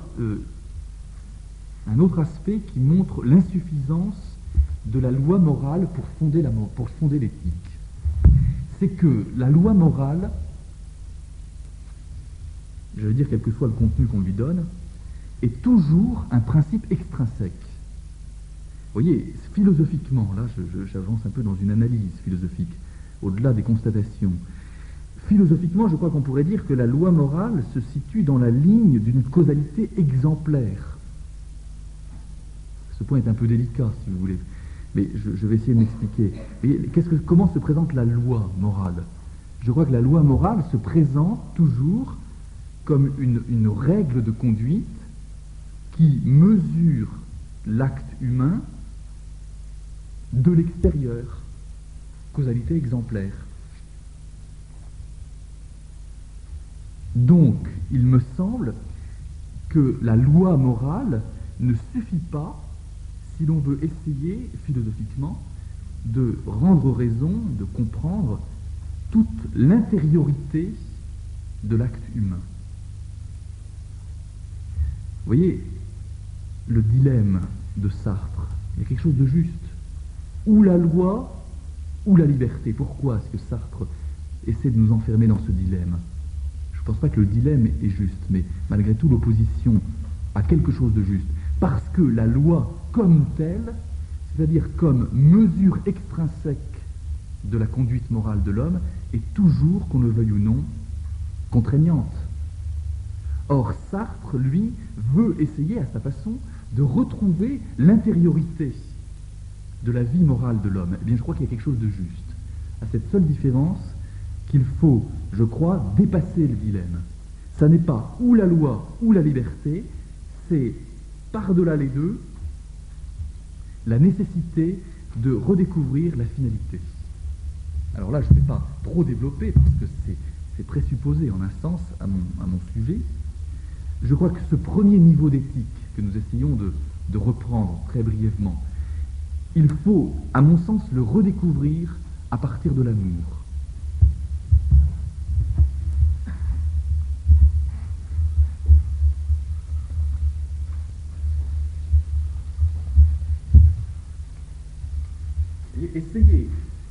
un autre aspect qui montre l'insuffisance de la loi morale pour fonder l'éthique. C'est que la loi morale, je veux dire quel que soit le contenu qu'on lui donne, est toujours un principe extrinsèque. Vous voyez, philosophiquement, là j'avance un peu dans une analyse philosophique, au-delà des constatations. Philosophiquement, je crois qu'on pourrait dire que la loi morale se situe dans la ligne d'une causalité exemplaire. Ce point est un peu délicat, si vous voulez, mais je vais essayer de m'expliquer. Comment se présente la loi morale ? Je crois que la loi morale se présente toujours comme une règle de conduite qui mesure l'acte humain de l'extérieur. Causalité exemplaire. Donc, il me semble que la loi morale ne suffit pas si l'on veut essayer, philosophiquement, de rendre raison, de comprendre toute l'intériorité de l'acte humain. voyez, le dilemme de Sartre, il y a quelque chose de juste. Ou la loi, ou la liberté. Pourquoi est-ce que Sartre essaie de nous enfermer dans ce dilemme? Je ne pense pas que le dilemme est juste, mais malgré tout l'opposition à quelque chose de juste. Parce que la loi comme telle, c'est-à-dire comme mesure extrinsèque de la conduite morale de l'homme, est toujours, qu'on le veuille ou non, contraignante. Or, Sartre, lui, veut essayer à sa façon de retrouver l'intériorité de la vie morale de l'homme. Eh bien, je crois qu'il y a quelque chose de juste. À cette seule différence qu'il faut, je crois, dépasser le dilemme. Ça n'est pas ou la loi ou la liberté, c'est par-delà les deux la nécessité de redécouvrir la finalité. Alors là, je ne vais pas trop développer parce que c'est présupposé en un sens à mon sujet. Je crois que ce premier niveau d'éthique que nous essayons de reprendre très brièvement, il faut, à mon sens, le redécouvrir à partir de l'amour. Et essayer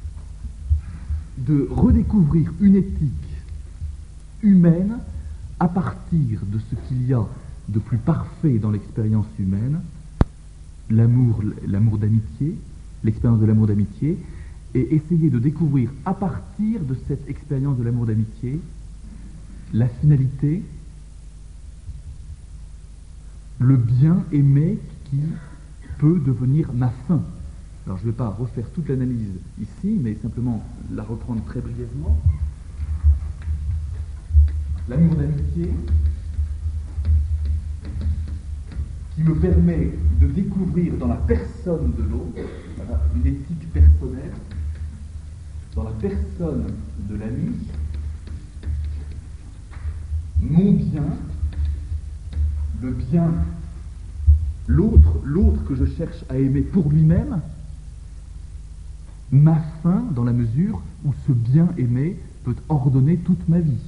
de redécouvrir une éthique humaine à partir de ce qu'il y a de plus parfait dans l'expérience humaine, l'amour d'amitié, l'expérience de l'amour d'amitié, et essayer de découvrir à partir de cette expérience de l'amour d'amitié la finalité, le bien aimé qui peut devenir ma fin. Alors je ne vais pas refaire toute l'analyse ici, mais simplement la reprendre très brièvement. L'amour d'amitié qui me permet de découvrir dans la personne de l'autre, voilà, une éthique personnelle, dans la personne de l'ami, mon bien, le bien, l'autre que je cherche à aimer pour lui-même, ma fin dans la mesure où ce bien aimé peut ordonner toute ma vie.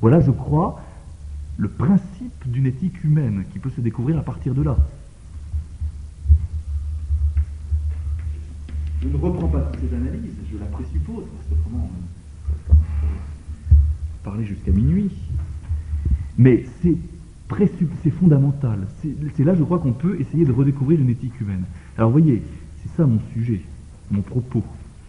Voilà, je crois, le principe d'une éthique humaine qui peut se découvrir à partir de là. Je ne reprends pas toutes ces analyses, je la présuppose, parce que vraiment, on peut parler jusqu'à minuit. Mais c'est fondamental. C'est là, je crois, qu'on peut essayer de redécouvrir une éthique humaine. Alors, vous voyez, c'est ça mon sujet, mon propos.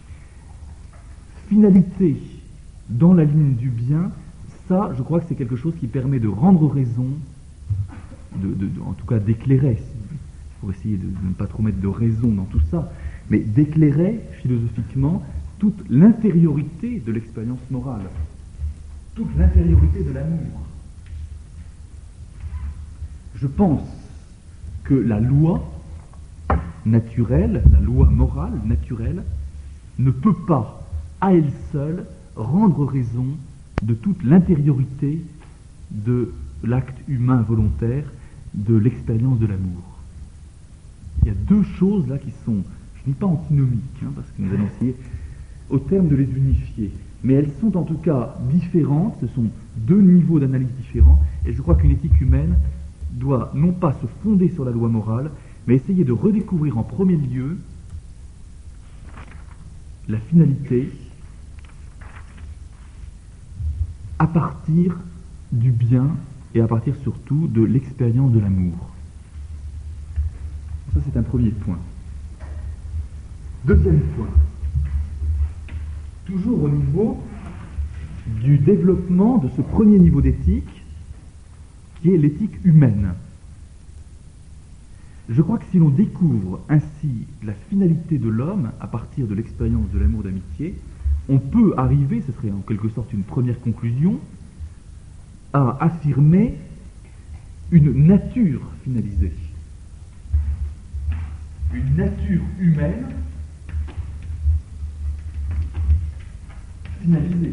Finalité dans la ligne du bien, ça, je crois que c'est quelque chose qui permet de rendre raison, en tout cas d'éclairer, pour essayer de ne pas trop mettre de raison dans tout ça, mais d'éclairer philosophiquement toute l'intériorité de l'expérience morale, toute l'intériorité de l'amour. Je pense que la loi naturelle, la loi morale naturelle, ne peut pas, à elle seule, rendre raison de toute l'intériorité de l'acte humain volontaire, de l'expérience de l'amour. Il y a deux choses là qui sont, je ne dis pas antinomiques, parce que nous allons essayer au terme de les unifier, mais elles sont en tout cas différentes, ce sont deux niveaux d'analyse différents, et je crois qu'une éthique humaine doit non pas se fonder sur la loi morale, mais essayer de redécouvrir en premier lieu la finalité à partir du bien et à partir surtout de l'expérience de l'amour. Ça, c'est un premier point. Deuxième point. Toujours au niveau du développement de ce premier niveau d'éthique, qui est l'éthique humaine. Je crois que si l'on découvre ainsi la finalité de l'homme à partir de l'expérience de l'amour d'amitié, on peut arriver, ce serait en quelque sorte une première conclusion, à affirmer une nature finalisée. Une nature humaine finalisée.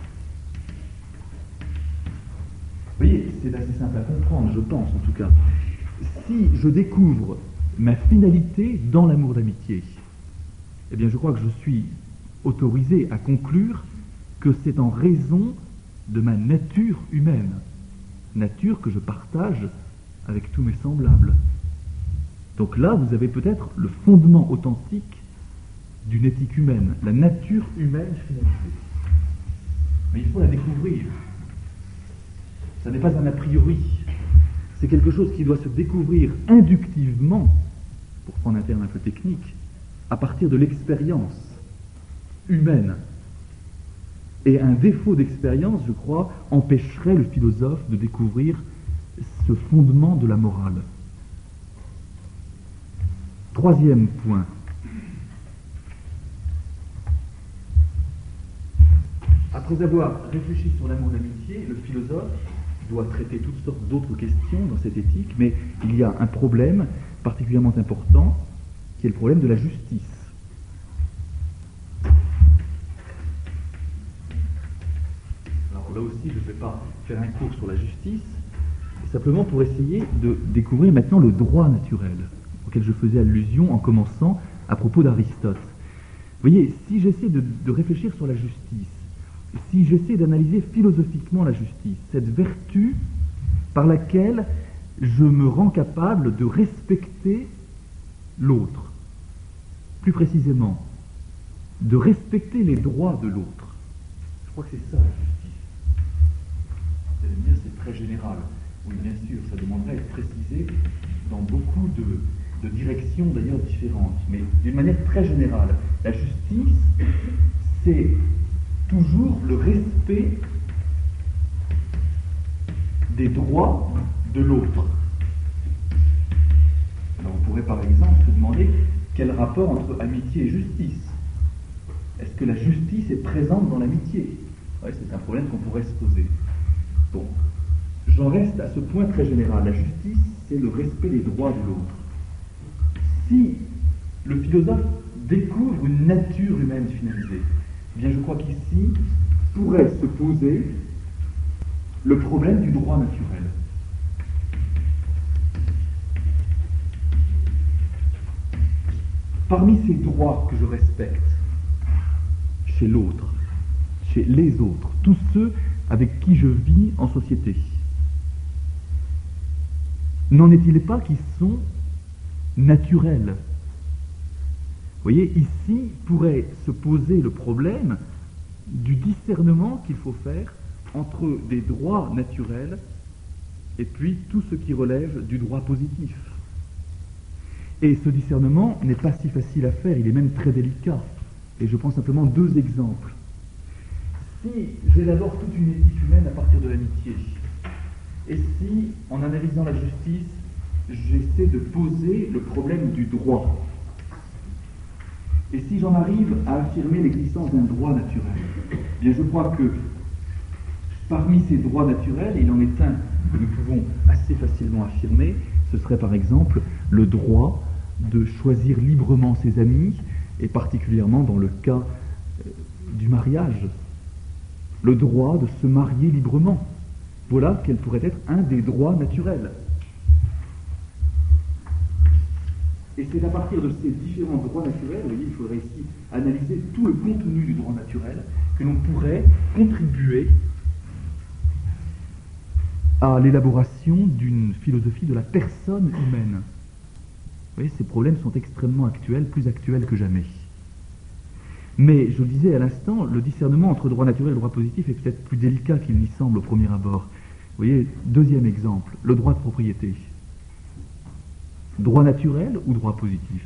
Vous voyez, c'est assez simple à comprendre, je pense en tout cas. Si je découvre ma finalité dans l'amour d'amitié, eh bien je crois que je suis autorisé à conclure que c'est en raison de ma nature humaine, nature que je partage avec tous mes semblables. Donc là, vous avez peut-être le fondement authentique d'une éthique humaine, la nature humaine finalisée. Mais il faut la découvrir. Ça n'est pas un a priori. C'est quelque chose qui doit se découvrir inductivement, pour prendre un terme un peu technique, à partir de l'expérience humaine. Et un défaut d'expérience, je crois, empêcherait le philosophe de découvrir ce fondement de la morale. Troisième point. Après avoir réfléchi sur l'amour d'amitié, le philosophe doit traiter toutes sortes d'autres questions dans cette éthique, mais il y a un problème particulièrement important, qui est le problème de la justice. Alors là aussi, je ne vais pas faire un cours sur la justice, simplement pour essayer de découvrir maintenant le droit naturel, auquel je faisais allusion en commençant à propos d'Aristote. Vous voyez, si j'essaie de réfléchir sur la justice, si j'essaie d'analyser philosophiquement la justice, cette vertu par laquelle je me rends capable de respecter l'autre, plus précisément, de respecter les droits de l'autre. Je crois que c'est ça la justice. Vous allez me dire, c'est très général. Oui, bien sûr, ça demanderait à être précisé dans beaucoup de directions d'ailleurs différentes, mais d'une manière très générale. La justice, c'est toujours le respect des droits de l'autre. Alors on pourrait par exemple se demander quel rapport entre amitié et justice. Est-ce que la justice est présente dans l'amitié? Ouais, c'est un problème qu'on pourrait se poser. Bon, j'en reste à ce point très général. La justice, c'est le respect des droits de l'autre. Si le philosophe découvre une nature humaine finalisée, eh bien je crois qu'ici pourrait se poser le problème du droit naturel. Parmi ces droits que je respecte chez l'autre, chez les autres, tous ceux avec qui je vis en société. N'en est-il pas qui sont naturels? Vous voyez, ici pourrait se poser le problème du discernement qu'il faut faire entre des droits naturels et puis tout ce qui relève du droit positif. Et ce discernement n'est pas si facile à faire, il est même très délicat. Et je prends simplement deux exemples. Si j'élabore toute une éthique humaine à partir de l'amitié, et si, en analysant la justice, j'essaie de poser le problème du droit, et si j'en arrive à affirmer l'existence d'un droit naturel, eh bien je crois que parmi ces droits naturels, il en est un que nous pouvons assez facilement affirmer, ce serait par exemple le droit de choisir librement ses amis, et particulièrement dans le cas du mariage, le droit de se marier librement. Voilà quel pourrait être un des droits naturels. Et c'est à partir de ces différents droits naturels, vous voyez, il faudrait ici analyser tout le contenu du droit naturel, que l'on pourrait contribuer à l'élaboration d'une philosophie de la personne humaine. Vous voyez, ces problèmes sont extrêmement actuels, plus actuels que jamais. Mais, je le disais à l'instant, le discernement entre droit naturel et droit positif est peut-être plus délicat qu'il n'y semble au premier abord. Vous voyez, deuxième exemple, le droit de propriété. Droit naturel ou droit positif?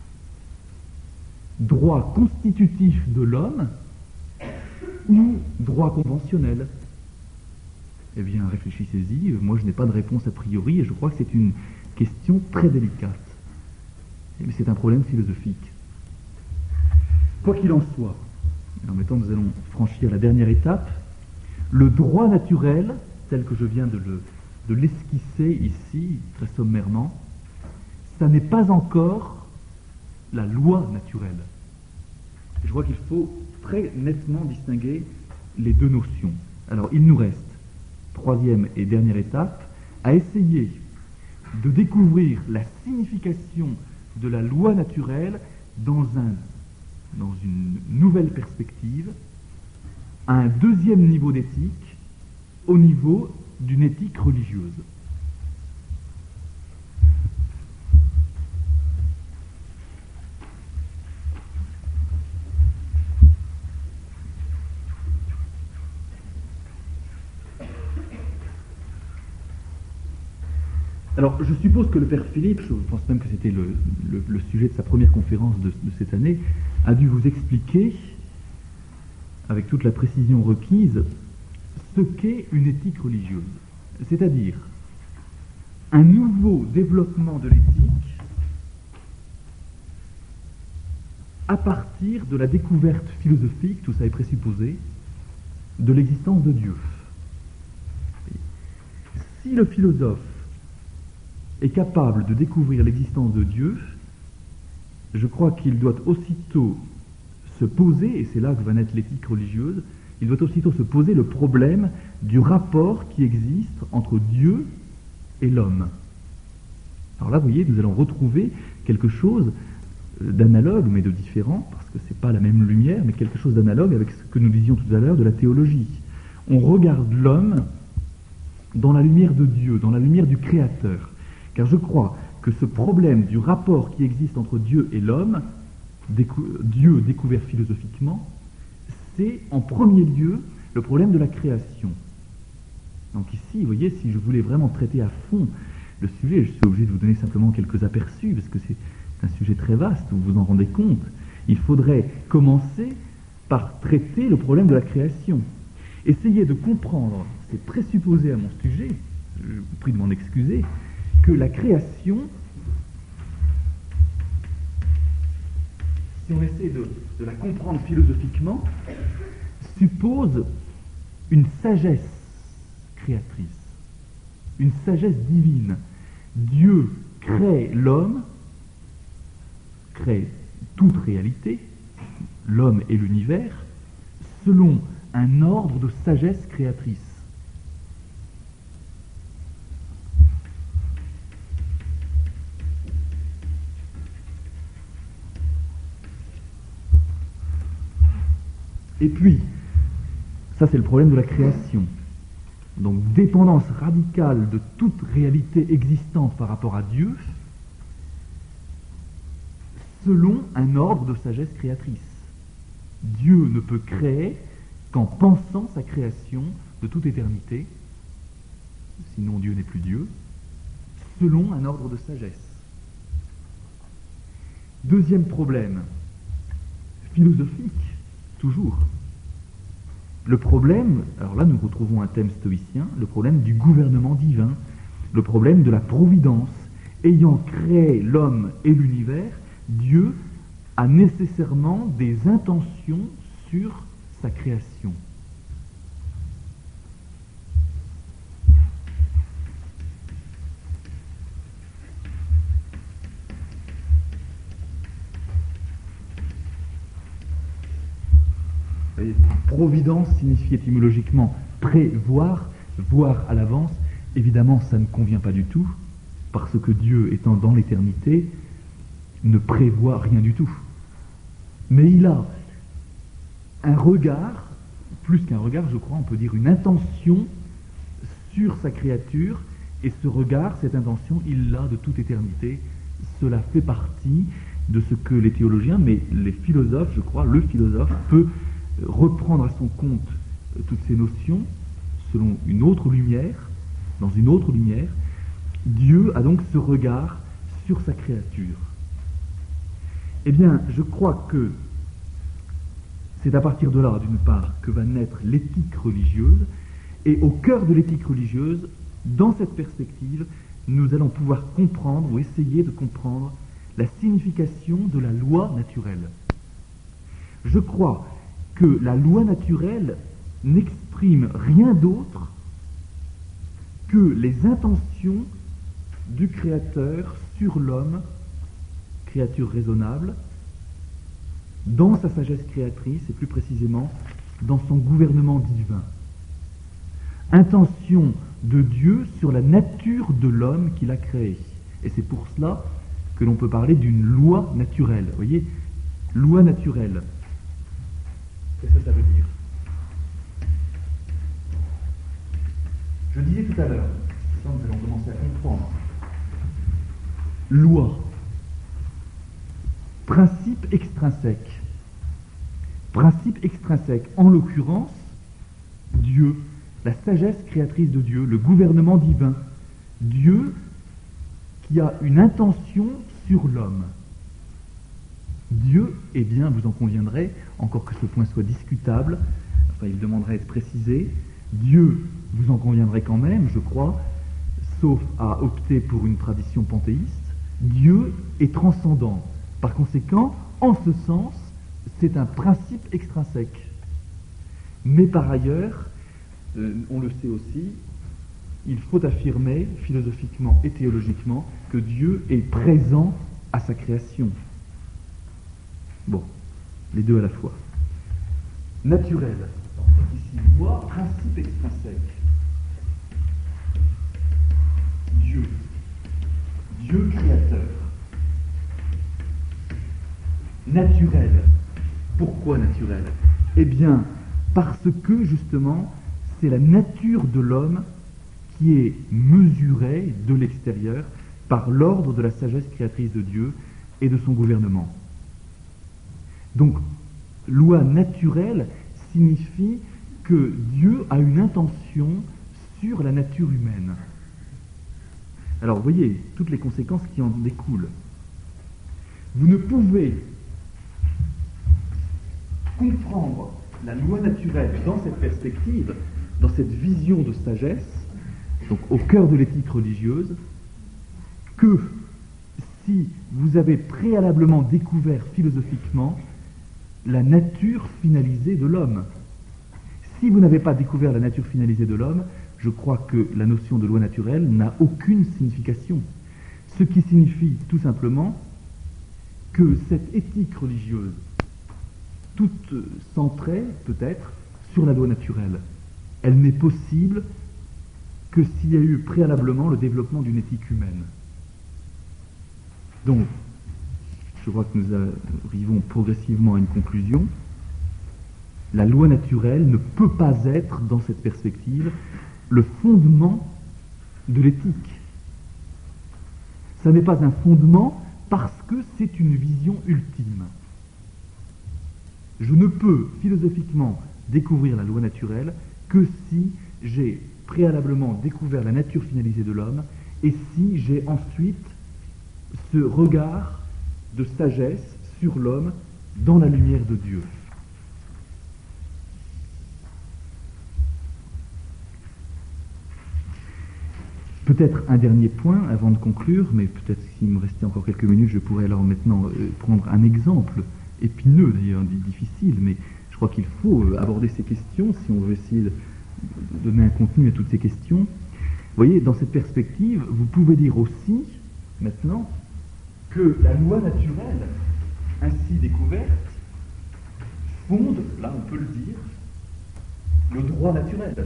Droit constitutif de l'homme ou droit conventionnel? Eh bien, réfléchissez-y, moi je n'ai pas de réponse a priori et je crois que c'est une question très délicate. Mais c'est un problème philosophique. Quoi qu'il en soit, en mettant nous allons franchir la dernière étape, le droit naturel, tel que je viens de l'esquisser ici, très sommairement, ça n'est pas encore la loi naturelle. Je crois qu'il faut très nettement distinguer les deux notions. Alors, il nous reste, troisième et dernière étape, à essayer de découvrir la signification de la loi naturelle dans une nouvelle perspective, à un deuxième niveau d'éthique, au niveau d'une éthique religieuse. Alors, je suppose que le père Philippe, je pense même que c'était le sujet de sa première conférence de cette année, a dû vous expliquer, avec toute la précision requise, ce qu'est une éthique religieuse. C'est-à-dire un nouveau développement de l'éthique à partir de la découverte philosophique, tout ça est présupposé, de l'existence de Dieu. Si le philosophe est capable de découvrir l'existence de Dieu, je crois qu'il doit aussitôt se poser, et c'est là que va naître l'éthique religieuse, il doit aussitôt se poser le problème du rapport qui existe entre Dieu et l'homme. Alors là, vous voyez, nous allons retrouver quelque chose d'analogue, mais de différent, parce que ce n'est pas la même lumière, mais quelque chose d'analogue avec ce que nous disions tout à l'heure de la théologie. On regarde l'homme dans la lumière de Dieu, dans la lumière du Créateur. Car je crois que ce problème du rapport qui existe entre Dieu et l'homme, Dieu découvert philosophiquement, c'est en premier lieu le problème de la création. Donc ici, vous voyez, si je voulais vraiment traiter à fond le sujet, je suis obligé de vous donner simplement quelques aperçus, parce que c'est un sujet très vaste, vous vous en rendez compte. Il faudrait commencer par traiter le problème de la création. Essayer de comprendre, c'est présupposé à mon sujet, je vous prie de m'en excuser, que la création, si on essaie de la comprendre philosophiquement, suppose une sagesse créatrice, une sagesse divine. Dieu crée l'homme, crée toute réalité, l'homme et l'univers, selon un ordre de sagesse créatrice. Et puis, Ça, c'est le problème de la création. Donc, dépendance radicale de toute réalité existante par rapport à Dieu, selon un ordre de sagesse créatrice. Dieu ne peut créer qu'en pensant sa création de toute éternité, sinon Dieu n'est plus Dieu, selon un ordre de sagesse. Deuxième problème, philosophique, toujours. Le problème, alors là nous retrouvons un thème stoïcien, le problème du gouvernement divin, le problème de la providence. Ayant créé l'homme et l'univers, Dieu a nécessairement des intentions sur sa création. Providence signifie étymologiquement prévoir, voir à l'avance. Évidemment, ça ne convient pas du tout, parce que Dieu, étant dans l'éternité, ne prévoit rien du tout. Mais il a un regard, plus qu'un regard, je crois, on peut dire une intention sur sa créature, et ce regard, cette intention, il l'a de toute éternité. Cela fait partie de ce que les théologiens, mais les philosophes, je crois, le philosophe peut reprendre à son compte toutes ces notions selon une autre lumière, dans une autre lumière. Dieu a donc ce regard sur sa créature. Eh bien, je crois que c'est à partir de là, d'une part, que va naître l'éthique religieuse, et au cœur de l'éthique religieuse, dans cette perspective, nous allons pouvoir comprendre, ou essayer de comprendre, la signification de la loi naturelle. Je crois que la loi naturelle n'exprime rien d'autre que les intentions du Créateur sur l'homme, créature raisonnable, dans sa sagesse créatrice et plus précisément dans son gouvernement divin. Intention de Dieu sur la nature de l'homme qu'il a créé. Et c'est pour cela que l'on peut parler d'une loi naturelle. Vous voyez, loi naturelle. Qu'est-ce que ça veut dire? Je disais tout à l'heure, ça nous allons commencer à comprendre. Loi. Principe extrinsèque. Principe extrinsèque, en l'occurrence, Dieu, la sagesse créatrice de Dieu, le gouvernement divin. Dieu qui a une intention sur l'homme. Dieu, eh bien, vous en conviendrez, encore que ce point soit discutable, enfin il demanderait à être précisé, Dieu, vous en conviendrez quand même, je crois, sauf à opter pour une tradition panthéiste, Dieu est transcendant. Par conséquent, en ce sens, c'est un principe extrinsèque. Mais par ailleurs, on le sait aussi, il faut affirmer, philosophiquement et théologiquement, que Dieu est présent à sa création. Bon, les deux à la fois. Naturel. Ici, loi, principe extrinsèque. Dieu. Dieu créateur. Naturel. Pourquoi naturel? Eh bien, parce que, justement, c'est la nature de l'homme qui est mesurée de l'extérieur par l'ordre de la sagesse créatrice de Dieu et de son gouvernement. Donc, loi naturelle signifie que Dieu a une intention sur la nature humaine. Alors, vous voyez, toutes les conséquences qui en découlent. Vous ne pouvez comprendre la loi naturelle dans cette perspective, dans cette vision de sagesse, donc au cœur de l'éthique religieuse, que si vous avez préalablement découvert philosophiquement la nature finalisée de l'homme. Si vous n'avez pas découvert la nature finalisée de l'homme, je crois que la notion de loi naturelle n'a aucune signification. Ce qui signifie tout simplement que cette éthique religieuse, toute centrée peut-être sur la loi naturelle, elle n'est possible que s'il y a eu préalablement le développement d'une éthique humaine. Donc, je crois que nous arrivons progressivement à une conclusion. la loi naturelle ne peut pas être, dans cette perspective, le fondement de l'éthique. Ça n'est pas un fondement parce que c'est une vision ultime. Je ne peux philosophiquement découvrir la loi naturelle que si j'ai préalablement découvert la nature finalisée de l'homme et si j'ai ensuite ce regard de sagesse sur l'homme dans la lumière de Dieu. Peut-être un dernier point avant de conclure, mais peut-être s'il me restait encore quelques minutes, je pourrais alors maintenant prendre un exemple épineux, d'ailleurs difficile, mais je crois qu'il faut aborder ces questions si on veut essayer de donner un contenu à toutes ces questions. Vous voyez, dans cette perspective, vous pouvez dire aussi, maintenant, que la loi naturelle, ainsi découverte, fonde, là on peut le dire, le droit naturel.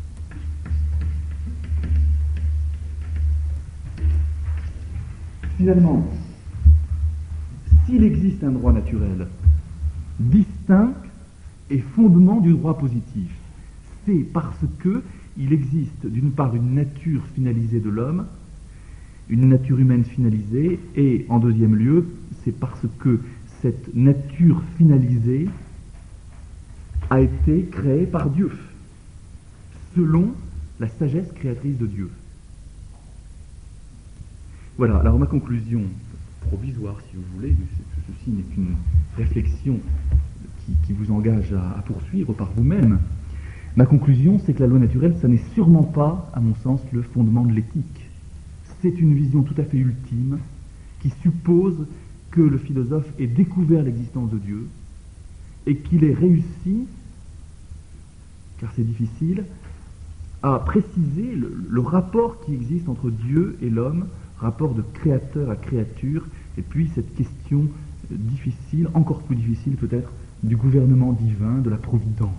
Finalement, s'il existe un droit naturel distinct et fondement du droit positif, c'est parce que il existe d'une part une nature finalisée de l'homme, une nature humaine finalisée, et en deuxième lieu, c'est parce que cette nature finalisée a été créée par Dieu, selon la sagesse créatrice de Dieu. Voilà, alors ma conclusion provisoire, si vous voulez, mais ceci n'est qu'une réflexion qui vous engage à poursuivre par vous-même. Ma conclusion, c'est que la loi naturelle, ça n'est sûrement pas, à mon sens, le fondement de l'éthique. C'est une vision tout à fait ultime qui suppose que le philosophe ait découvert l'existence de Dieu et qu'il ait réussi, car c'est difficile, à préciser le rapport qui existe entre Dieu et l'homme, rapport de créateur à créature, et puis cette question difficile, encore plus difficile peut-être, du gouvernement divin, de la providence.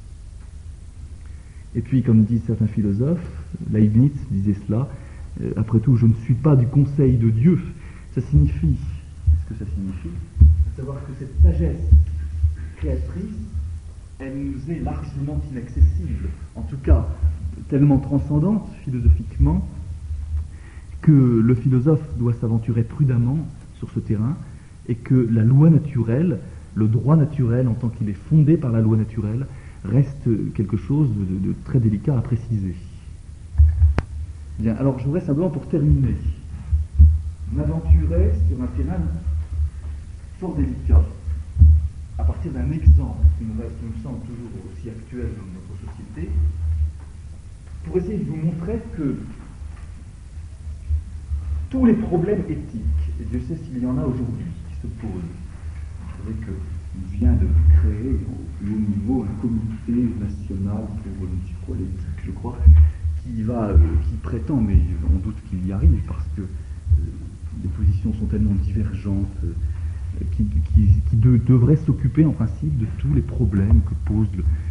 Et puis, comme disent certains philosophes, Leibniz disait cela, après tout, je ne suis pas du conseil de Dieu. Ça signifie, qu'est-ce que ça signifie? À savoir que cette sagesse créatrice, elle nous est largement inaccessible, en tout cas tellement transcendante philosophiquement, que le philosophe doit s'aventurer prudemment sur ce terrain et que la loi naturelle, le droit naturel en tant qu'il est fondé par la loi naturelle, reste quelque chose de très délicat à préciser. Bien, alors je voudrais simplement pour terminer m'aventurer sur un terrain fort délicat à partir d'un exemple qui me semble toujours aussi actuel dans notre société pour essayer de vous montrer que tous les problèmes éthiques, et Dieu sait s'il y en a aujourd'hui qui se posent. Vous savez qu'il vient de créer au plus haut niveau un comité national pour je ne sais quoi, l'éthique, je crois, qui prétend, mais on doute qu'il y arrive parce que les positions sont tellement divergentes, qui devrait s'occuper en principe de tous les problèmes que pose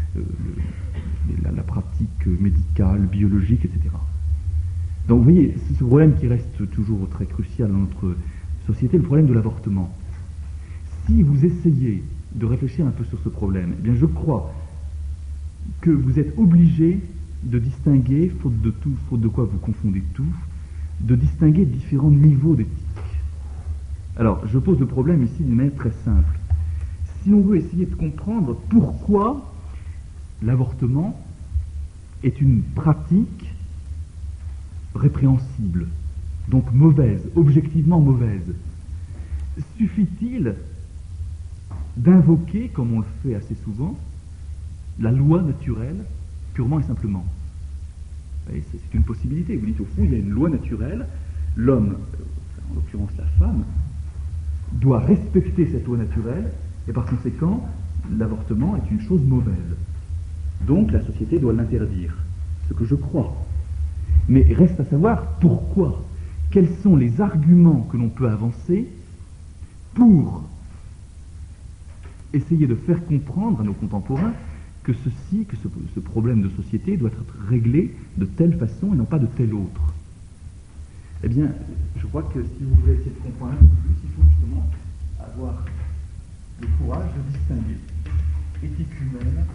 la pratique médicale, biologique, etc. Donc vous voyez, c'est ce problème qui reste toujours très crucial dans notre société, le problème de l'avortement. Si vous essayez de réfléchir un peu sur ce problème, eh bien je crois que vous êtes obligé de distinguer, faute de quoi vous confondez tout, de distinguer différents niveaux d'éthique. Alors, je pose le problème ici d'une manière très simple. Si l'on veut essayer de comprendre pourquoi l'avortement est une pratique répréhensible, donc mauvaise, objectivement mauvaise, suffit-il d'invoquer, comme on le fait assez souvent, la loi naturelle purement et simplement? C'est une possibilité. Vous dites au fond, il y a une loi naturelle, l'homme, en l'occurrence la femme, doit respecter cette loi naturelle, et par conséquent, l'avortement est une chose mauvaise. Donc la société doit l'interdire, ce que je crois. Mais reste à savoir pourquoi. Quels sont les arguments que l'on peut avancer pour essayer de faire comprendre à nos contemporains que ce problème de société doit être réglé de telle façon et non pas de telle autre? Eh bien, je crois que si vous voulez essayer de comprendre un peu plus, il faut justement avoir le courage de distinguer. éthique humaine,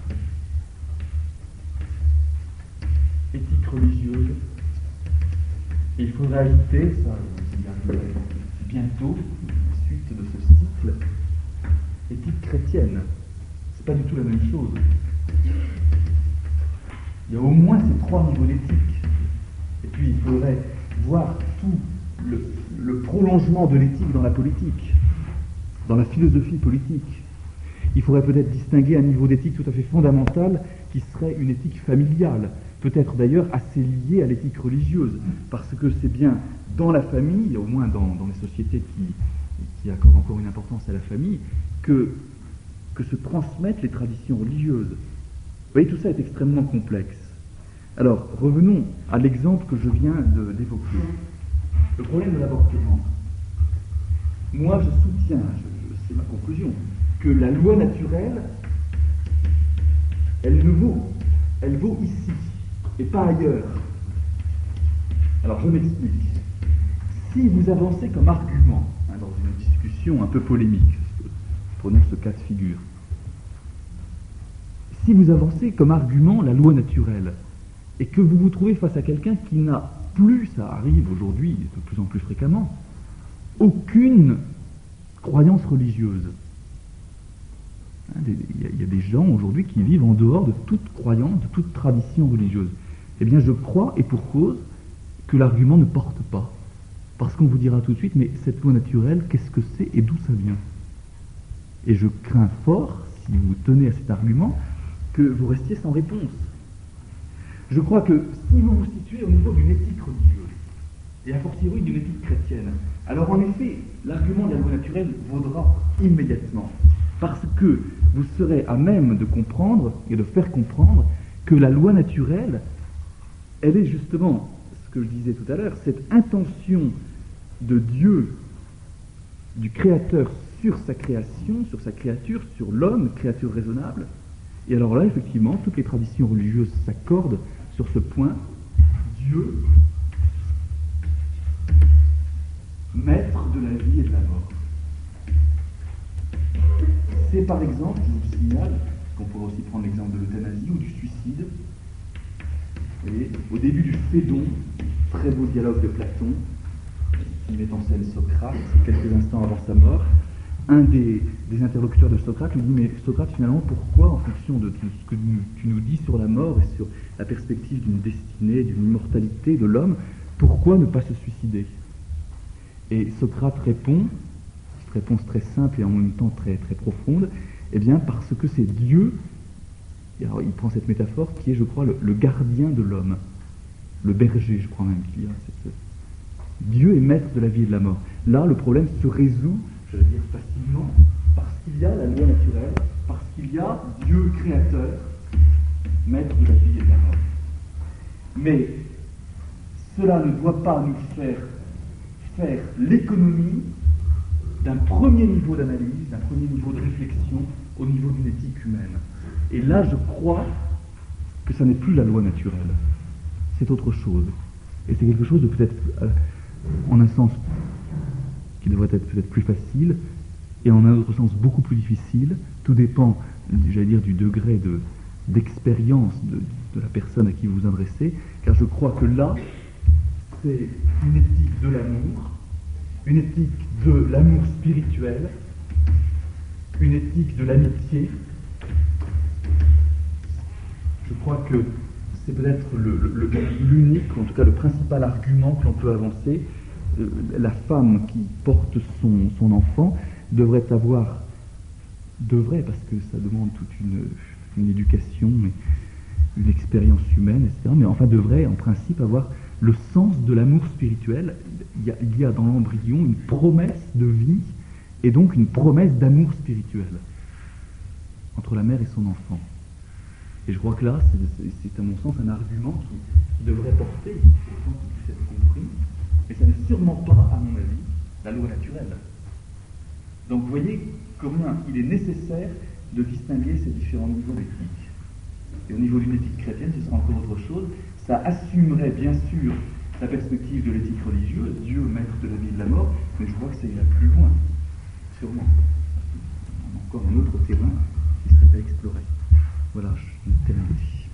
éthique religieuse, et il faudrait ajouter, ça j'y arriverai bientôt, la suite de ce cycle, éthique chrétienne. C'est pas du tout la même chose. Il y a au moins ces trois niveaux d'éthique. Et puis il faudrait voir tout le prolongement de l'éthique dans la politique, dans la philosophie politique. Il faudrait peut-être distinguer un niveau d'éthique tout à fait fondamental qui serait une éthique familiale, peut-être d'ailleurs assez liée à l'éthique religieuse, parce que c'est bien dans la famille, au moins dans les sociétés qui accordent encore une importance à la famille, que se transmettent les traditions religieuses. Vous voyez, tout ça est extrêmement complexe. Alors, revenons à l'exemple que je viens d'évoquer. Le problème de l'avortement. Moi, je soutiens, c'est ma conclusion, que la loi naturelle, elle vaut ici, et pas ailleurs. Alors, je m'explique. Si vous avancez comme argument, dans une discussion un peu polémique, prenons ce cas de figure, si vous avancez comme argument la loi naturelle, et que vous vous trouvez face à quelqu'un qui n'a plus, ça arrive aujourd'hui de plus en plus fréquemment, aucune croyance religieuse. Il y a des gens aujourd'hui qui vivent en dehors de toute croyance, de toute tradition religieuse. Eh bien, je crois, et pour cause, que l'argument ne porte pas. Parce qu'on vous dira tout de suite, mais cette loi naturelle, qu'est-ce que c'est et d'où ça vient? Et je crains fort, si vous tenez à cet argument, que vous restiez sans réponse. Je crois que si vous vous situez au niveau d'une éthique religieuse, et a fortiori d'une éthique chrétienne, alors en effet, l'argument de la loi naturelle vaudra immédiatement, parce que vous serez à même de comprendre et de faire comprendre que la loi naturelle, elle est justement, ce que je disais tout à l'heure, cette intention de Dieu, du Créateur sur sa création, sur sa créature, sur l'homme, créature raisonnable. Et alors là, effectivement, toutes les traditions religieuses s'accordent sur ce point. Dieu, maître de la vie et de la mort. C'est par exemple, je vous signale, qu'on pourrait aussi prendre l'exemple de l'euthanasie ou du suicide. Vous voyez, au début du Phédon, très beau dialogue de Platon, qui met en scène Socrate, quelques instants avant sa mort, un des interlocuteurs de Socrate lui dit, mais Socrate, finalement, pourquoi, en fonction de tout ce que tu nous dis sur la mort et sur la perspective d'une destinée, d'une immortalité de l'homme, pourquoi ne pas se suicider? Et Socrate répond, cette réponse très simple et en même temps très, très profonde, eh bien parce que c'est Dieu, et alors il prend cette métaphore qui est, je crois, le gardien de l'homme, le berger, je crois même qu'il y a cette... Dieu est maître de la vie et de la mort. Là, le problème se résout, je vais dire facilement, parce qu'il y a la loi naturelle, parce qu'il y a Dieu créateur, maître de la vie et de la mort. Mais cela ne doit pas nous faire l'économie d'un premier niveau d'analyse, d'un premier niveau de réflexion au niveau d'une éthique humaine. Et là, je crois que ça n'est plus la loi naturelle. C'est autre chose. Et c'est quelque chose de peut-être, en un sens, qui devrait être peut-être plus facile, et en un autre sens beaucoup plus difficile. Tout dépend, j'allais dire, du degré d'expérience de la personne à qui vous vous adressez, car je crois que là, c'est une éthique de l'amour, une éthique de l'amour spirituel, une éthique de l'amitié. Je crois que c'est peut-être l'unique, en tout cas le principal argument que l'on peut avancer. La femme qui porte son enfant devrait, parce que ça demande toute une éducation, une expérience humaine, etc., mais enfin devrait en principe avoir le sens de l'amour spirituel. Il y a dans l'embryon une promesse de vie et donc une promesse d'amour spirituel entre la mère et son enfant. Et je crois que là, c'est à mon sens un argument qui devrait porter, autant qu'il puisse être compris, mais ça n'est sûrement pas, à mon avis, la loi naturelle. Donc vous voyez comment il est nécessaire de distinguer ces différents niveaux d'éthique. Et au niveau d'une éthique chrétienne, ce sera encore autre chose. Ça assumerait bien sûr la perspective de l'éthique religieuse, Dieu maître de la vie et de la mort, mais je crois que ça ira plus loin, sûrement. Encore un autre terrain qui serait à explorer. Voilà, je termine ici.